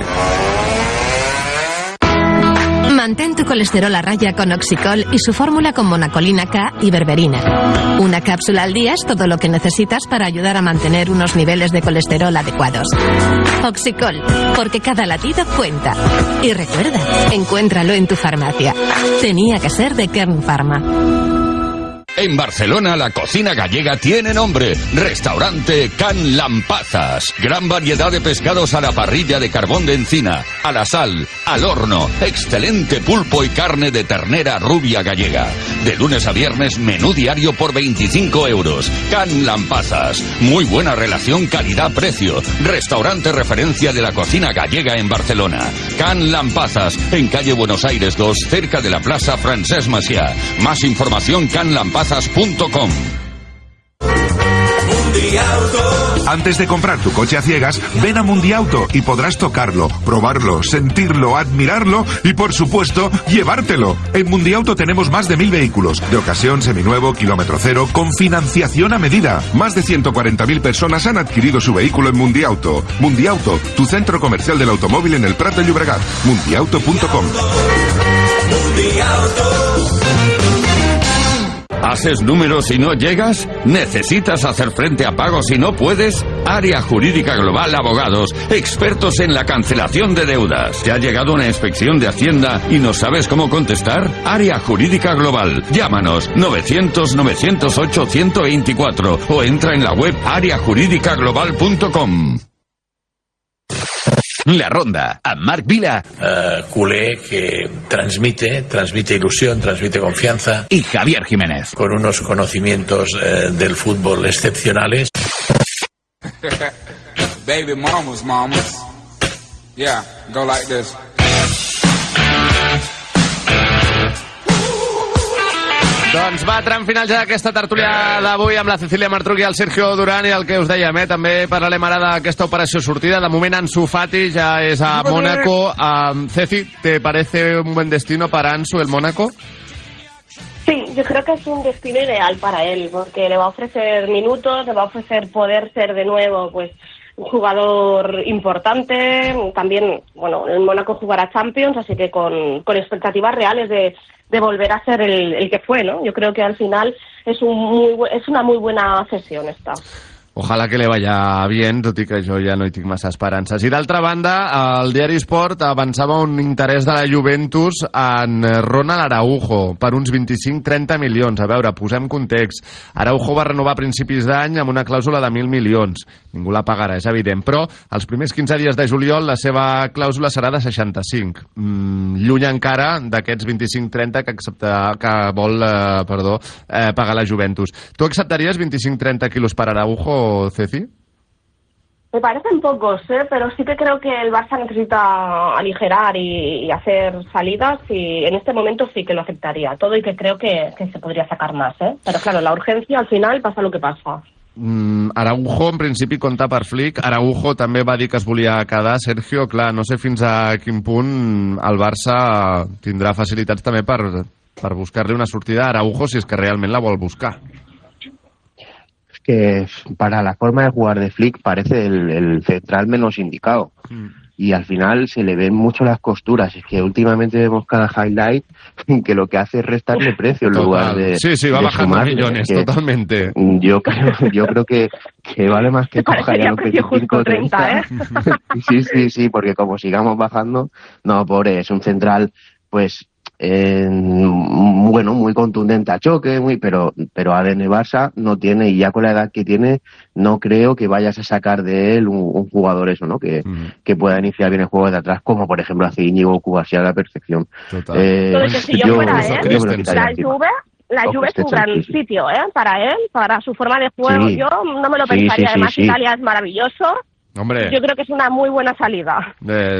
Mantén tu colesterol a raya con Oxicol y su fórmula con monacolina K y berberina. Una cápsula al día es todo lo que necesitas para ayudar a mantener unos niveles de colesterol adecuados. Oxicol, porque cada latido cuenta. Y recuerda, encuéntralo en tu farmacia. Tenía que ser de Kern Pharma. En Barcelona, la cocina gallega tiene nombre. Restaurante Can Lampazas. Gran variedad de pescados a la parrilla de carbón de encina, a la sal, al horno. Excelente pulpo y carne de ternera rubia gallega. De lunes a viernes, menú diario por 25 euros. Can Lampazas. Muy buena relación calidad-precio. Restaurante referencia de la cocina gallega en Barcelona. Can Lampazas, en calle Buenos Aires 2, cerca de la Plaza Francesc Macià. Más información canlampazas.com. Antes de comprar tu coche a ciegas, ven a Mundiauto y podrás tocarlo, probarlo, sentirlo, admirarlo y, por supuesto, llevártelo. En Mundiauto tenemos más de 1000 vehículos, de ocasión, seminuevo, kilómetro cero, con financiación a medida. Más de 140.000 personas han adquirido su vehículo en Mundiauto. Mundiauto, tu centro comercial del automóvil en el Prat de Llobregat. Mundiauto.com. ¿Haces números y no llegas? ¿Necesitas hacer frente a pagos y no puedes? Área Jurídica Global Abogados, expertos en la cancelación de deudas. ¿Te ha llegado una inspección de Hacienda y no sabes cómo contestar? Área Jurídica Global. Llámanos 900-908-124 o entra en la web areajuridicaglobal.com. La Ronda, a Marc Vila. Culé que transmite ilusión, transmite confianza. Y Javier Jiménez. Con unos conocimientos del fútbol excepcionales. Baby mamas. Yeah, go like this. Doncs va, tram final ja d'aquesta tertúlia d'avui amb la Cecília Martruch i el Sergio Durán, i el que us dèiem, també parlarem ara d'aquesta operació sortida. De moment Ansu Fati ja és a Mónaco. Ceci, ¿te parece un buen destino para Ansu el Mónaco? Sí, yo creo que es un destino ideal para él, porque le va a ofrecer minutos, le va a ofrecer poder ser de nuevo, pues, un jugador importante. También, bueno, el Mónaco jugará Champions, así que con expectativas reales de volver a ser el que fue, ¿no? Yo creo que al final es una muy buena cesión esta. Ojalà que li vaya bien, tot i que jo ja no hi tinc massa esperances. I d'altra banda, el diari Sport avançava un interès de la Juventus en Ronald Araujo per uns 25-30 milions. A veure, posem context. Araujo va renovar a principis d'any amb una clàusula de 1.000 milions. Ningú la pagarà, és evident, però els primers 15 dies de juliol la seva clàusula serà de 65. Lluny encara d'aquests 25-30 que vol pagar la Juventus. Tu acceptaries 25-30 quilos per Araujo, Ceci? Me parecen pocos, pero sí que creo que el Barça necesita aligerar y hacer salidas, y en este momento sí que lo aceptaría todo, y que creo que se podría sacar más, pero claro, la urgencia al final pasa lo que pasa. Araujo en principi compta per Flick. Araujo també va dir que es volia quedar. Sergio, clar, no sé fins a quin punt el Barça tindrà facilitats també per buscar-li una sortida a Araujo, si és que realment la vol buscar. Que para la forma de jugar de Flick parece el central menos indicado. Y al final se le ven mucho las costuras. Es que últimamente vemos cada highlight que lo que hace es restarle precio en lugar de... Sí, va bajando millones, totalmente. Yo creo que vale más que coja ya los 25-30. Sí, porque como sigamos bajando... No, pobre, es un central, pues... bueno, muy contundente a choque, pero ADN Barça no tiene, y ya con la edad que tiene no creo que vayas a sacar de él un jugador eso, ¿no? Que pueda iniciar bien el juego de atrás, como por ejemplo hace Íñigo Cubarsí a la perfección. Si yo fuera él, la Juve es un gran sitio para él, para su forma de juego. Sí, yo no me lo pensaría, además Italia es maravilloso. Hombre. Yo creo que es una muy buena salida.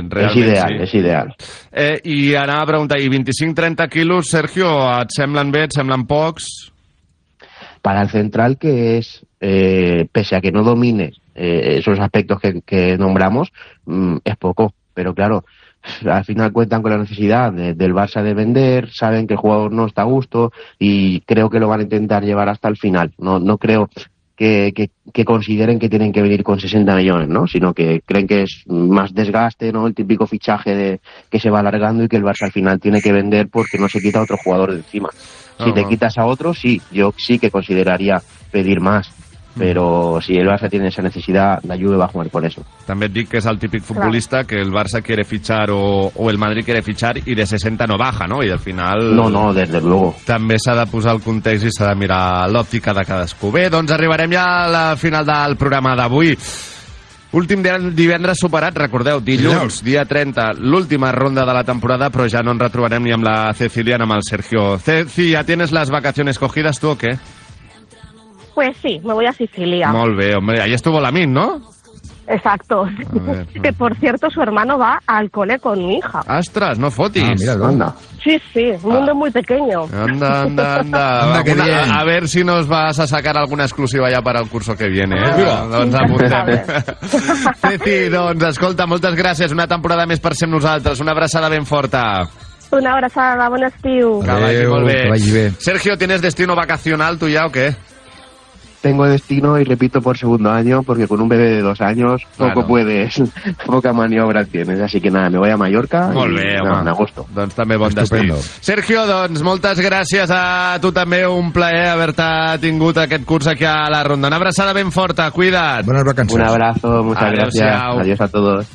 És ideal. I anava a preguntar, i 25-30 quilos, Sergio, et semblen bé, et semblen pocs? Para el central, que es, pese a que no domine esos aspectos que nombramos, es poco. Pero claro, al final cuentan con la necesidad del Barça de vender, saben que el jugador no está a gusto y creo que lo van a intentar llevar hasta el final. No creo que consideren que tienen que venir con 60 millones, ¿no? Sino que creen que es más desgaste, ¿no? El típico fichaje que se va alargando y que el Barça al final tiene que vender porque no se quita otro jugador de encima. Si te quitas a otro, sí, yo sí que consideraría pedir más. Pero si el Barça tiene esa necesidad, la Juve va a jugar por eso. També et dic que és el típic futbolista que el Barça quiere fichar o el Madrid quiere fichar i de 60 no baja, no? I al final... No, desde luego. També s'ha de posar el context i s'ha de mirar l'òptica de cadascú. Bé, doncs arribarem ja a la final del programa d'avui. Últim divendres superat, recordeu, dilluns, dia 30, l'última ronda de la temporada, però ja no ens retrobarem ni amb la Cecilia ni amb el Sergio. Ceci, ¿ya tienes las vacaciones cogidas tú o qué? Pues sí, me voy a Sicilia. Molt bé, hombre, ahí estuvo Lamin, ¿no? Exacto. Que por cierto, su hermano va al cole con mi hija. ¡Ostras, no fotis! Míralo. Anda. Sí, un mundo muy pequeño. Anda. Anda, qué bien. A ver si nos vas a sacar alguna exclusiva ja per al curso que viene, eh? Mira. Doncs apuntem. Ceci, doncs, escolta, moltes gràcies. Una temporada més per ser amb nosaltres. Una abraçada ben forta. Una abrazada, bon estiu. Que vagi molt bé. Que vagi bé. Sergio, ¿tienes destino vacacional tú ya o qué? Tengo destino y repito por segundo año porque con un bebé de 2 años Claro. poca maniobra tienes. Así que nada, me voy a Mallorca Molt bé, home. en agosto. Doncs també bon Estupendo. destí. Sergio, doncs moltes gràcies a tu també. Un plaer haver-te tingut aquest curs aquí a la Ronda. Una abraçada ben forta, cuida't. Buenas vacances. Un abrazo, muchas gracias. Adéu-siau. Adiós a todos.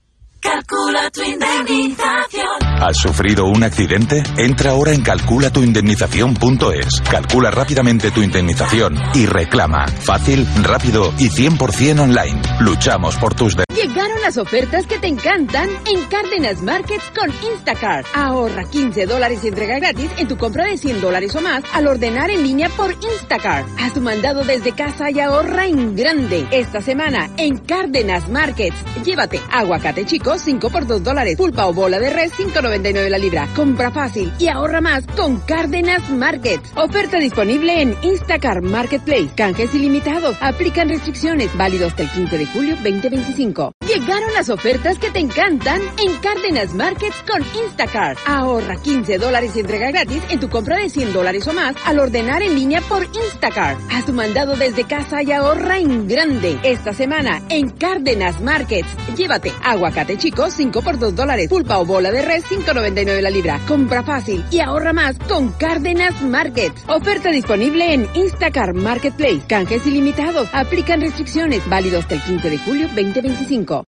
Calcula tu indemnización. ¿Has sufrido un accidente? Entra ahora en calculatuindemnización.es. Calcula rápidamente tu indemnización y reclama. Fácil, rápido y 100% online. Luchamos por tus derechos. Llegaron las ofertas que te encantan en Cárdenas Markets con Instacart. Ahorra $15 y entrega gratis en tu compra de $100 o más al ordenar en línea por Instacart. Haz tu mandado desde casa y ahorra en grande. Esta semana en Cárdenas Markets. Llévate aguacate chico 5 por $2. Pulpa o bola de res 5.99 la libra. Compra fácil y ahorra más con Cárdenas Markets. Oferta disponible en Instacart Marketplace. Canjes ilimitados. Aplican restricciones. Válido hasta el 15 de julio 2025. Llegaron las ofertas que te encantan en Cárdenas Markets con Instacart. Ahorra $15 y entrega gratis en tu compra de $100 o más al ordenar en línea por Instacart. Haz tu mandado desde casa y ahorra en grande. Esta semana en Cárdenas Markets. Llévate aguacate chico 5 por $2. Pulpa o bola de res 5.99 la libra. Compra fácil y ahorra más con Cárdenas Markets. Oferta disponible en Instacart Marketplace. Canjes ilimitados. Aplican restricciones. Válido hasta el 15 de julio 2025.